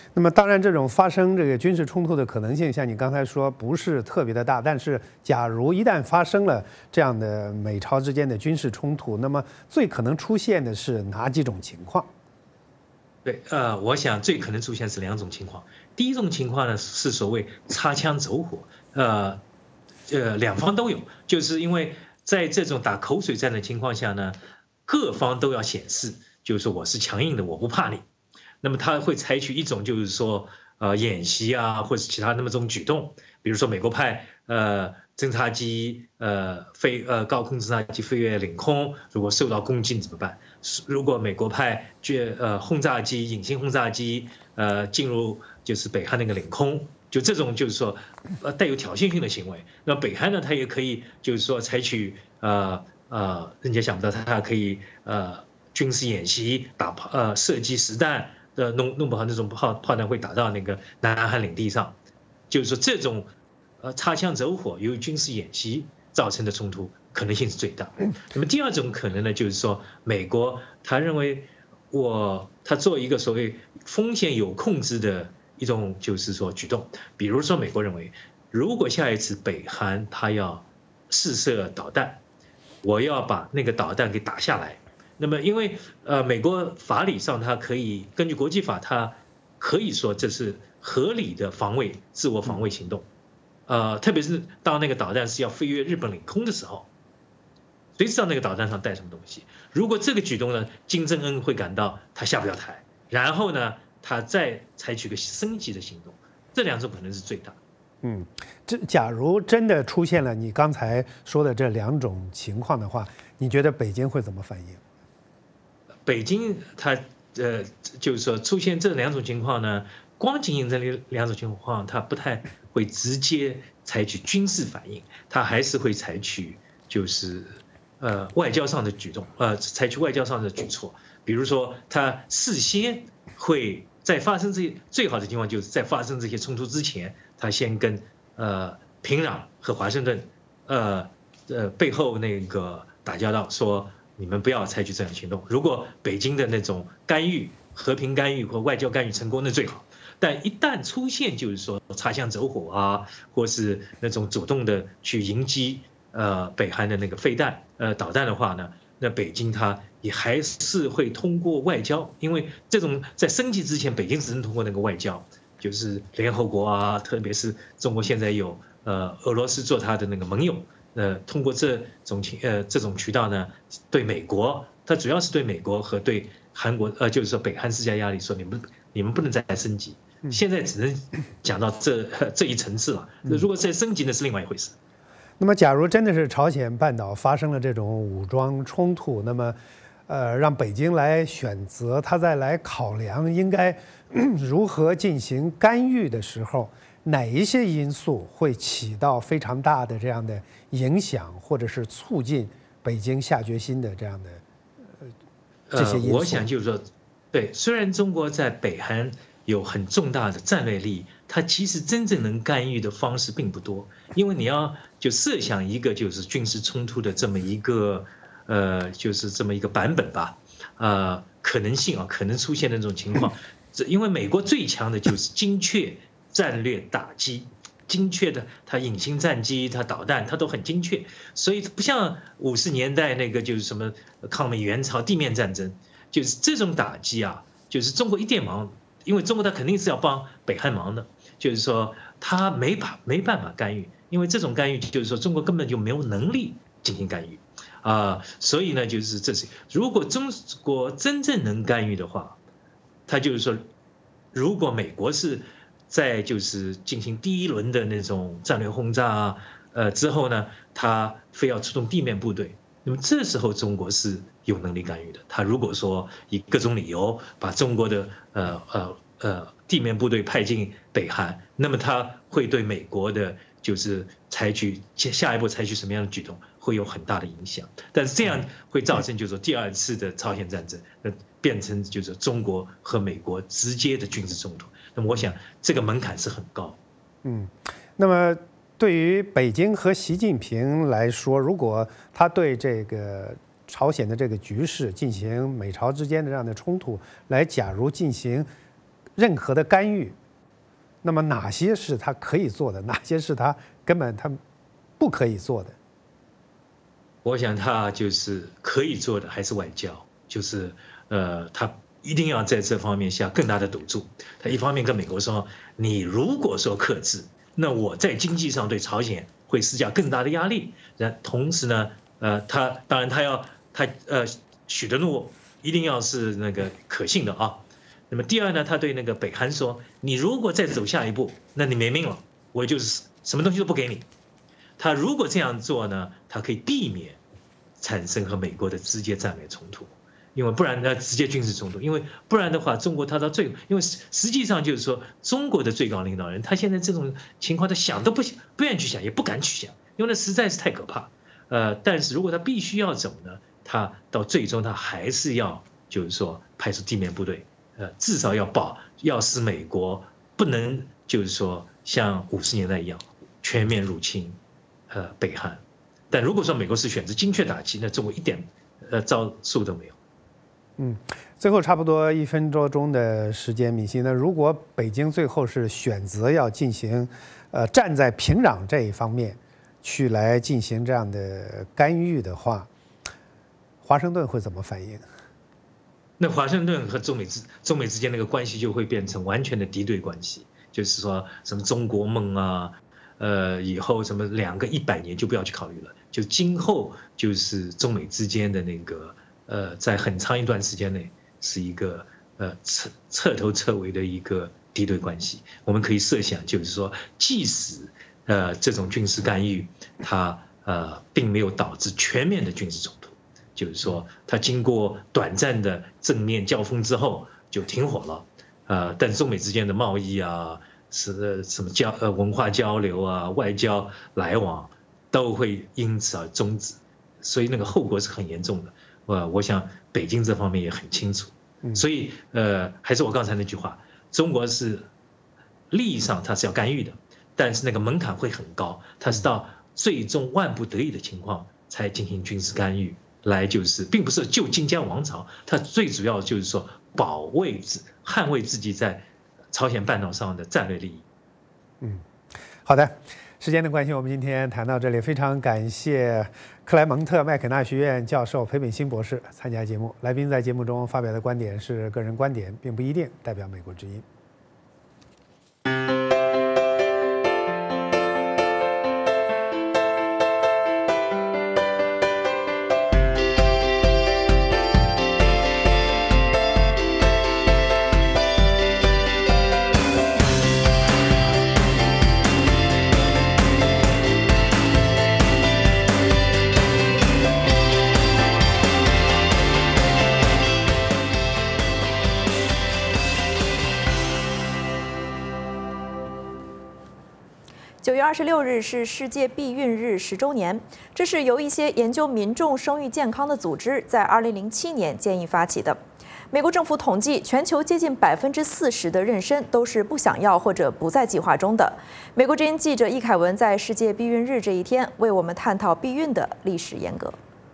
Speaker 1: 那么当然，这种发生这个军事冲突的可能性，像你刚才说，不是特别的大。但是，假如一旦发生了这样的美朝之间的军事冲突，那么最可能出现的是哪几种情况？
Speaker 3: 对，呃，我想最可能出现是两种情况。第一种情况呢是所谓擦枪走火，呃，呃，两方都有，就是因为在这种打口水战的情况下呢，各方都要显示，就是说我是强硬的，我不怕你。那么他会采取一种就是说呃演习啊，或者其他那么这种举动，比如说美国派呃侦察机呃飞呃高空侦察机飞越领空，如果受到攻击怎么办？如果美国派军呃轰炸机隐形轰炸机呃进入就是北韩那个领空，就这种就是说呃带有挑衅性的行为，那北韩呢他也可以就是说采取呃呃人家想不到他可以呃军事演习打炮呃射击实弹。呃，弄弄不好那种炮炮弹会打到那个南韩领地上，就是说这种呃擦枪走火由于军事演习造成的冲突可能性是最大。那么第二种可能呢，就是说美国他认为我他做一个所谓风险有控制的一种就是说举动，比如说美国认为，如果下一次北韩他要试射导弹，我要把那个导弹给打下来。那么，因为呃，美国法理上，它可以根据国际法，它可以说这是合理的防卫、自我防卫行动，呃，特别是当那个导弹是要飞越日本领空的时候，谁知道那个导弹上带什么东西？如果这个举动呢，金正恩会感到他下不了台，然后呢，他再采取个升级的行动，这两种可能是最大。
Speaker 1: 嗯，这假如真的出现了你刚才说的这两种情况的话，你觉得北京会怎么反应？
Speaker 3: 北京它呃，就是说出现这两种情况呢，光进行这两种情况，它不太会直接采取军事反应，它还是会采取就是呃外交上的举动，呃，采取外交上的举措，比如说它事先会在发生这些最好的情况，就是在发生这些冲突之前，它先跟呃平壤和华盛顿呃呃背后那个打交道说。你们不要采取这样行动。如果北京的那种干预、和平干预或外交干预成功，那最好。但一旦出现就是说擦枪走火啊，或是那种主动的去迎击呃北韩的那个飞弹、呃导弹的话呢，那北京它也还是会通过外交，因为这种在升级之前，北京只能通过那个外交，就是联合国啊，特别是中国现在有呃俄罗斯做他的那个盟友。呃，通过这种情呃这种渠道呢，对美国，它主要是对美国和对韩国，呃，就是说北韩施加压力，说你们你们不能再升级，现在只能讲到这这一层次了。如果再升级呢，是另外一回事。
Speaker 1: 那么，假如真的是朝鲜半岛发生了这种武装冲突，那么，呃，让北京来选择，他再来考量应该如何进行干预的时候。哪一些因素会起到非常大的这样的影响，或者是促进北京下决心的这样的呃这些因素？
Speaker 3: 呃，我想就是说，对，虽然中国在北韩有很重大的战略利益，它其实真正能干预的方式并不多，因为你要就设想一个就是军事冲突的这么一个呃就是这么一个版本吧，呃可能性啊，可能出现的这种情况，这因为美国最强的就是精确。战略打击，精确的，它隐形战机、它导弹，它都很精确，所以不像五十年代那个就是什么抗美援朝地面战争，就是这种打击啊，就是中国一点忙，因为中国它肯定是要帮北韩忙的，就是说它没法没办法干预，因为这种干预就是说中国根本就没有能力进行干预啊、呃，所以呢，就是这是如果中国真正能干预的话，它就是说，如果美国是。在就是进行第一轮的那种战略轰炸啊，呃之后呢，他非要出动地面部队，那么这时候中国是有能力干预的。他如果说以各种理由把中国的呃呃呃地面部队派进北韩，那么他会对美国的就是采取下一步采取什么样的举动，会有很大的影响。但是这样会造成就是说第二次的朝鲜战争，呃变成就是中国和美国直接的军事冲突。那么我想这个门槛是很高。
Speaker 1: 嗯，那么对于北京和习近平来说，如果他对这个朝鲜的这个局势进行美朝之间的这样的冲突，来假如进行任何的干预，那么哪些是他可以做的，哪些是他根本他不可以做的？
Speaker 3: 我想他就是可以做的还是外交，就是呃，他一定要在这方面下更大的赌注。他一方面跟美国说，你如果说克制，那我在经济上对朝鲜会施加更大的压力。然同时呢，呃，他当然他要他呃许的诺一定要是那个可信的啊。那么第二呢，他对那个北韩说，你如果再走下一步，那你没命了，我就是什么东西都不给你。他如果这样做呢，他可以避免产生和美国的直接战略冲突，因为不然呢，直接军事冲突，因为不然的话，中国他到最，因为实际上就是说，中国的最高领导人他现在这种情况，他想都不不愿意去想，也不敢去想，因为那实在是太可怕。呃，但是如果他必须要走呢，他到最终他还是要就是说派出地面部队，呃，至少要保，要使美国不能就是说像五十年代一样全面入侵。呃，北韩，但如果说美国是选择精确打击，那中国一点呃招数都没有。
Speaker 1: 嗯，最后差不多一分多钟的时间，闵熙呢，如果北京最后是选择要进行，呃，站在平壤这一方面去来进行这样的干预的话，华盛顿会怎么反应？
Speaker 3: 那华盛顿和中美之中美之间那个关系就会变成完全的敌对关系，就是说什么中国梦啊。呃，以后什么两个一百年就不要去考虑了，就今后就是中美之间的那个呃，在很长一段时间内是一个呃彻彻头彻尾的一个敌对关系。我们可以设想，就是说，即使呃这种军事干预，它呃并没有导致全面的军事冲突，就是说，它经过短暂的正面交锋之后就停火了，呃，但中美之间的贸易啊。是什么交呃文化交流啊，外交来往都会因此而终止，所以那个后果是很严重的。呃，我想北京这方面也很清楚，所以呃，还是我刚才那句话，中国是利益上它是要干预的，但是那个门槛会很高，它是到最终万不得已的情况才进行军事干预，来就是并不是救金家王朝，它最主要就是说保卫自捍卫自己在。朝鲜半岛上的战略利益。
Speaker 1: 嗯，好的，时间的关系，我们今天谈到这里，非常感谢克莱蒙特麦肯纳学院教授裴秉新博士参加节目。来宾在节目中发表的观点是个人观点，并不一定代表美国之音。
Speaker 2: 九月二十六日是世界避孕日十周年，这是由一些研究民众生育健康的组织在二零零七年建议发起的。美国政府统计，全球接近百分之四十的妊娠都是不想要或者不在计划中的。美国之音记者易凯文在世界避孕日这一天为我们探讨避孕的历史沿革。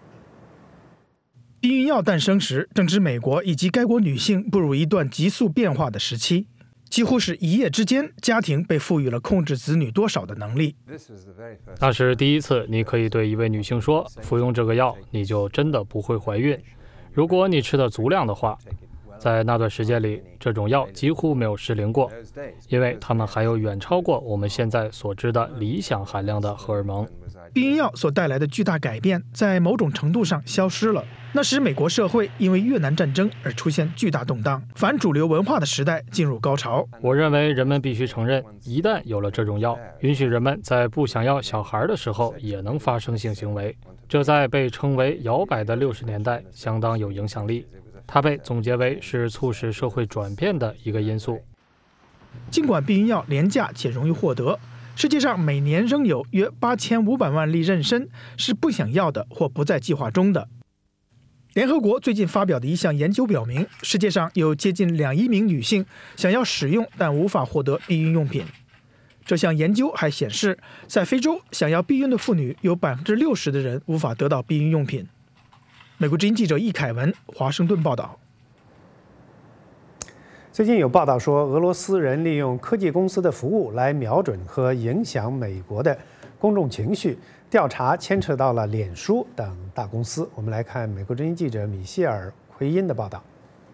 Speaker 11: 避孕药诞生时，正值美国以及该国女性步入一段急速变化的时期。几乎是一夜之间，家庭被赋予了控制子女多少的能力。
Speaker 8: 那是第一次，你可以对一位女性说，服用这个药，你就真的不会怀孕。如果你吃的足量的话，在那段时间里，这种药几乎没有失灵过，因为它们含有远超过我们现在所知的理想含量的荷尔蒙。
Speaker 11: 避孕药所带来的巨大改变，在某种程度上消失了。那时，美国社会因为越南战争而出现巨大动荡，反主流文化的时代进入高潮。
Speaker 8: 我认为人们必须承认，一旦有了这种药，允许人们在不想要小孩的时候也能发生性行为，这在被称为摇摆的六十年代相当有影响力。它被总结为是促使社会转变的一个因素。
Speaker 11: 尽管避孕药廉价且容易获得，世界上每年仍有约八千五百万例妊娠是不想要的或不在计划中的。联合国最近发表的一项研究表明，世界上有接近两亿名女性想要使用但无法获得避孕用品。这项研究还显示，在非洲，想要避孕的妇女有百分之六十的人无法得到避孕用品。美国之音记者易凯文，华盛顿报道。
Speaker 1: 最近有报道说，俄罗斯人利用科技公司的服务来瞄准和影响美国的公众情绪。调查牵扯到了脸书等大公司。我们来看美国之音记者米歇尔·奎因的报道。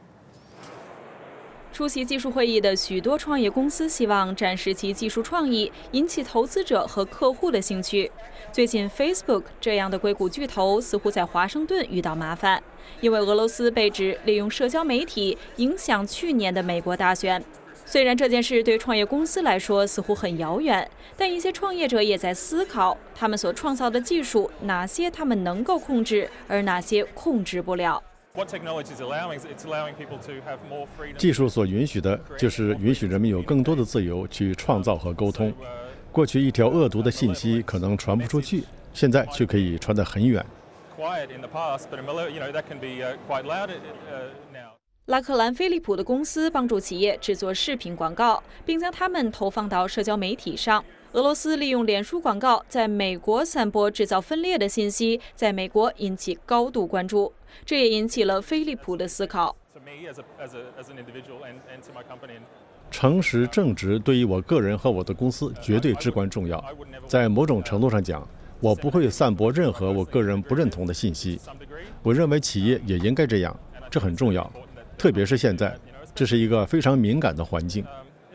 Speaker 4: 出席技术会议的许多创业公司希望展示其技术创意，引起投资者和客户的兴趣。最近 Facebook 这样的硅谷巨头似乎在华盛顿遇到麻烦，因为俄罗斯被指利用社交媒体影响去年的美国大选。虽然这件事对创业公司来说似乎很遥远，但一些创业者也在思考，他们所创造的技术哪些他们能够控制，而哪些控制不了。
Speaker 6: 技术所允许的就是允许人们有更多的自由去创造和沟通。过去一条恶毒的信息可能传不出去，现在却可以传得很远。
Speaker 4: 拉克兰飞利浦的公司帮助企业制作视频广告，并将它们投放到社交媒体上。俄罗斯利用脸书广告在美国散播制造分裂的信息，在美国引起高度关注，这也引起了飞利浦的思考。
Speaker 6: 诚实正直对于我个人和我的公司绝对至关重要。在某种程度上讲，我不会散播任何我个人不认同的信息。我认为企业也应该这样，这很重要。特别是现在，这是一个非常敏感的环境。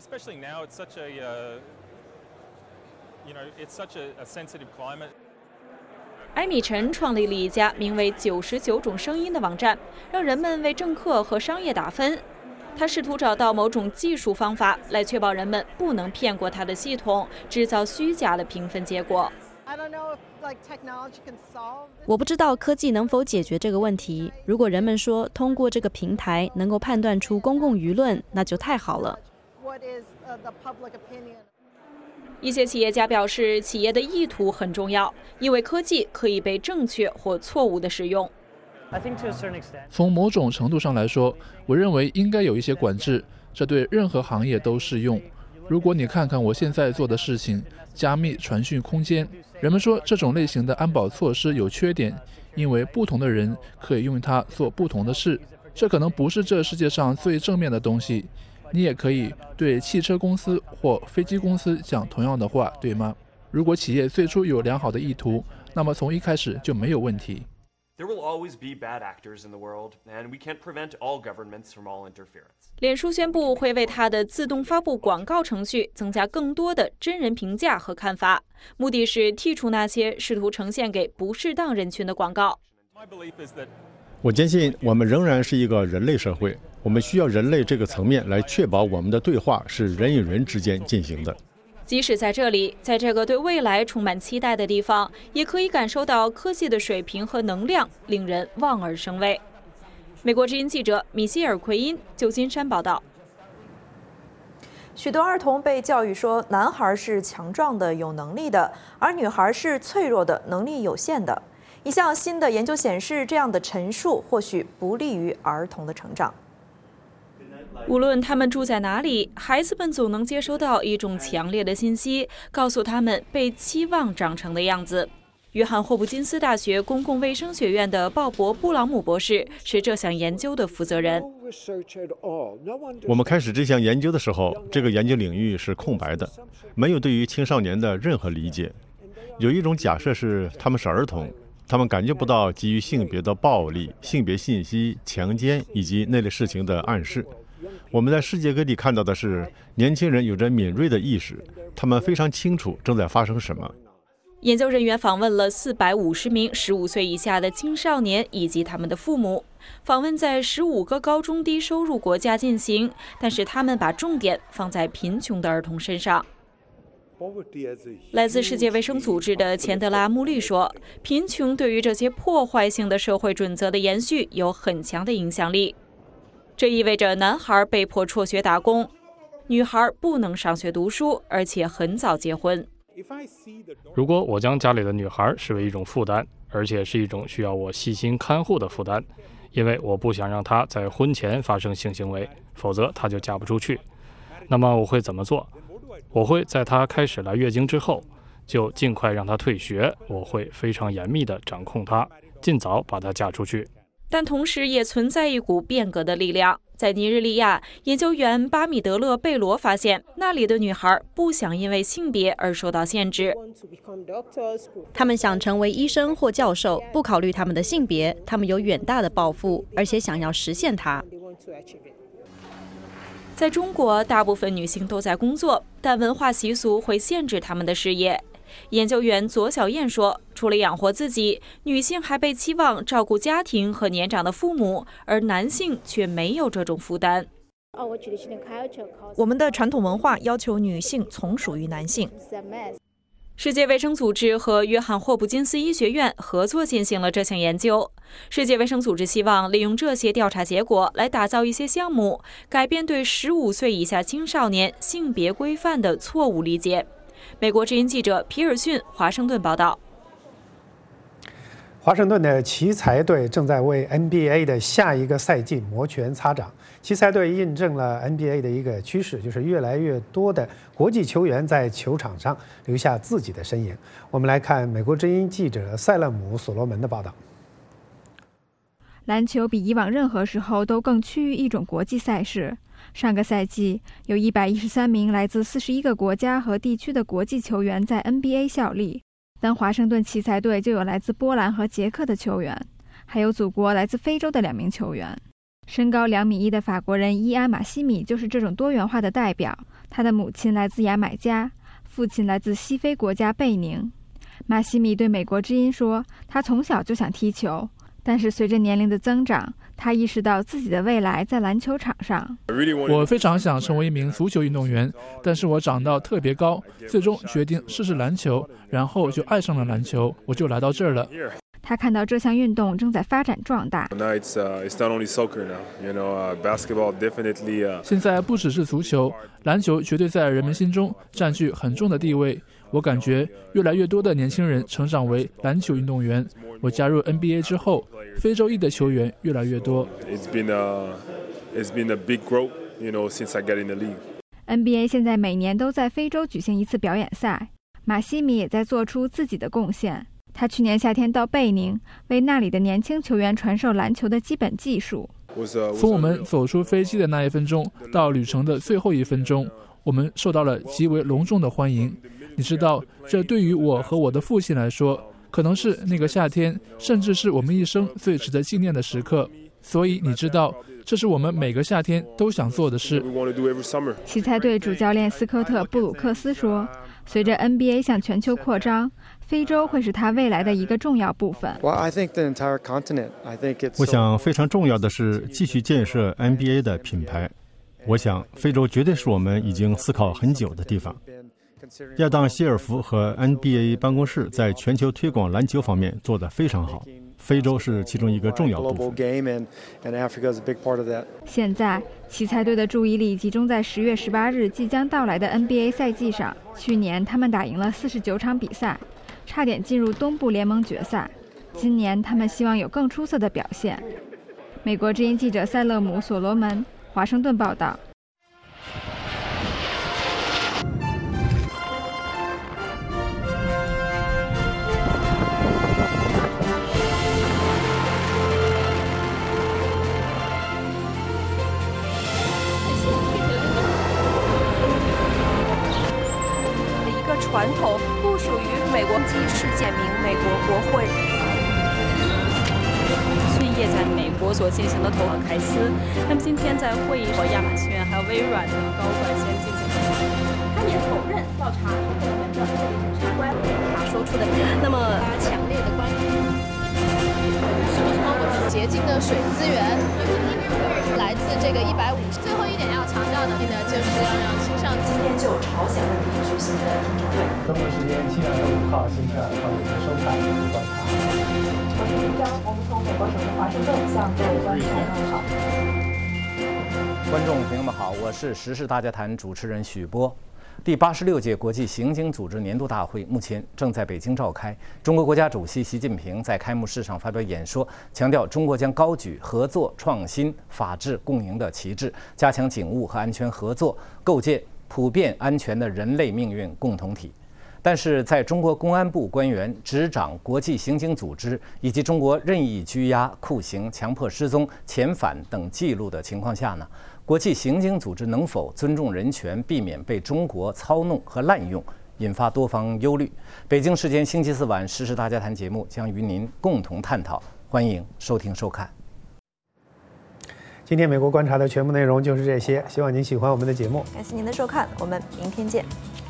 Speaker 4: 埃米陈创立了一家名为九十九种声音的网站，让人们为政客和商业打分。他试图找到某种技术方法来确保人们不能骗过他的系统，制造虚假的评分结果。
Speaker 10: 我不知道科技能否解决这个问题。如果人们说通过这个平台能够判断出公共舆论，那就太好了。
Speaker 4: 一些企业家表示，企业的意图很重要，因为科技可以被正确或错误地使用。
Speaker 22: 从某种程度上来说，我认为应该有一些管制，这对任何行业都适用。如果你看看我现在做的事情，加密传讯空间，人们说这种类型的安保措施有缺点，因为不同的人可以用它做不同的事。这可能不是这世界上最正面的东西。你也可以对汽车公司或飞机公司讲同样的话，对吗？如果企业最初有良好的意图，那么从一开始就没有问题。
Speaker 4: 脸书宣布会为它的自动发布广告程序增加更多的真人评价和看法，目的是剔除那些试图呈现给不适当人群的广告。
Speaker 6: 我坚信我们仍然是一个人类社会，我们需要人类这个层面来确保我们的对话是人与人之间进行的。
Speaker 4: 即使在这里，在这个对未来充满期待的地方，也可以感受到科技的水平和能量，令人望而生畏。美国之音记者米歇尔·奎因，旧金山报道。
Speaker 2: 许多儿童被教育说，男孩是强壮的、有能力的，而女孩是脆弱的、能力有限的。一项新的研究显示，这样的陈述或许不利于儿童的成长。
Speaker 4: 无论他们住在哪里，孩子们总能接收到一种强烈的信息，告诉他们被期望长成的样子。约翰霍普金斯大学公共卫生学院的鲍勃·布朗姆博士是这项研究的负责人。
Speaker 6: 我们开始这项研究的时候，这个研究领域是空白的，没有对于青少年的任何理解。有一种假设是他们是儿童，他们感觉不到基于性别的暴力、性别信息、强奸以及那类事情的暗示。我们在世界各地看到的是，年轻人有着敏锐的意识，他们非常清楚正在发生什么。
Speaker 4: 研究人员访问了四百五十名十五岁以下的青少年以及他们的父母，访问在十五个高中低收入国家进行，但是他们把重点放在贫穷的儿童身上。来自世界卫生组织的钱德拉·穆利说，贫穷对于这些破坏性的社会准则的延续有很强的影响力。这意味着男孩被迫辍学打工，女孩不能上学读书，而且很早结婚。
Speaker 8: 如果我将家里的女孩视为一种负担，而且是一种需要我细心看护的负担，因为我不想让她在婚前发生性行为，否则她就嫁不出去，那么我会怎么做？我会在她开始来月经之后就尽快让她退学，我会非常严密地掌控她，尽早把她嫁出去。
Speaker 4: 但同时也存在一股变革的力量， 在尼日利亚，研究员巴米德勒·贝罗发现，那里的女孩不想因为性别而受到限制。
Speaker 10: 他们想成为医生或教授，不考虑他们的性别。他们有远大的抱负，而且想要实现它。
Speaker 4: 在中国，大部分女性都在工作，但文化习俗会限制她们的事业。研究员左小燕说，除了养活自己，女性还被期望照顾家庭和年长的父母，而男性却没有这种负担。
Speaker 2: 我们的传统文化要求女性从属于男性。
Speaker 4: 世界卫生组织和约翰霍普金斯医学院合作进行了这项研究。世界卫生组织希望利用这些调查结果来打造一些项目，改变对十五岁以下青少年性别规范的错误理解。美国之音记者皮尔逊华盛顿报道。
Speaker 1: 华盛顿的奇才队正在为 N B A 的下一个赛季摩拳擦掌。奇才队印证了 N B A 的一个趋势，就是越来越多的国际球员在球场上留下自己的身影。我们来看美国之音记者塞勒姆·所罗门的报道。
Speaker 12: 篮球比以往任何时候都更趋于一种国际赛事。上个赛季，有一百一十三名来自四十一个国家和地区的国际球员在 N B A 效力，但华盛顿奇才队就有来自波兰和捷克的球员，还有祖国来自非洲的两名球员。身高两米一的法国人伊安·马西米就是这种多元化的代表。他的母亲来自牙买加，父亲来自西非国家贝宁。马西米对美国之音说，他从小就想踢球，但是随着年龄的增长，他意识到自己的未来在篮球场上。
Speaker 22: 我非常想成为一名足球运动员，但是我长到特别高，最终决定试试篮球，然后就爱上了篮球，我就来到这儿了。
Speaker 12: 他看到这项运动正在发展壮大。
Speaker 22: 现在不只是足球，篮球绝对在人们心中占据很重的地位。我感觉越来越多的年轻人成长为篮球运动员。我加入 N B A 之后，非洲裔的球员越来越多。
Speaker 12: N B A 现在每年都在非洲举行一次表演赛，马西米也在做出自己的贡献。他去年夏天到贝宁，为那里的年轻球员传授篮球的基本技术。
Speaker 22: 从我们走出飞机的那一分钟到旅程的最后一分钟，我们受到了极为隆重的欢迎。你知道，这对于我和我的父亲来说，可能是那个夏天，甚至是我们一生最值得纪念的时刻。所以你知道，这是我们每个夏天都想做的事。
Speaker 12: 奇才队主教练斯科特·布鲁克斯说，随着 N B A 向全球扩张，非洲会是他未来的一个重要部分。
Speaker 6: 我想非常重要的是继续建设 N B A 的品牌。我想非洲绝对是我们已经思考很久的地方。亚当·希尔弗和 N B A 办公室在全球推广篮球方面做得非常好，非洲是其中一个重要部分。
Speaker 12: 现在，奇才队的注意力集中在十月十八日即将到来的 N B A 赛季上。去年他们打赢了四十九场比赛，差点进入东部联盟决赛。今年他们希望有更出色的表现。美国之音记者塞勒姆·所罗门，华盛顿报道。
Speaker 2: 传统不属于美国基世界名美国国会。
Speaker 4: 迅夜在美国所进行的投票开司，那么今天在会议上，亚马逊还有微软的高管先进行了，
Speaker 21: 他也否认调查部门的审查官他说出的那么强烈的观点。
Speaker 13: 什么什么我洁净的水资源，来自这个一百五十。最后一点要强调的呢，就是要让青少年。
Speaker 2: 今天就朝鲜问题举行的听证会。
Speaker 1: 中国时间七月二十五号星期二，欢迎收看《观察》。
Speaker 21: 我是林章，我们从美国首都华盛顿向各位观众问好。
Speaker 14: 观众朋友们好，我是时事大家谈主持人许波。第八十六届国际刑警组织年度大会目前正在北京召开。中国国家主席习近平在开幕式上发表演说，强调中国将高举合作、创新、法治共赢的旗帜，加强警务和安全合作，构建普遍安全的人类命运共同体。 但是在中国公安部官员执掌国际刑警组织以及中国任意拘押、酷刑、强迫失踪、遣返等记录的情况下呢，国际刑警组织能否尊重人权，避免被中国操弄和滥用，引发多方忧虑。北京时间星期四晚《时事大家谈》节目将与您共同探讨，欢迎收听收看。
Speaker 1: 今天美国观察的全部内容就是这些，希望您喜欢我们的节目。
Speaker 2: 感谢您的收看，我们明天见。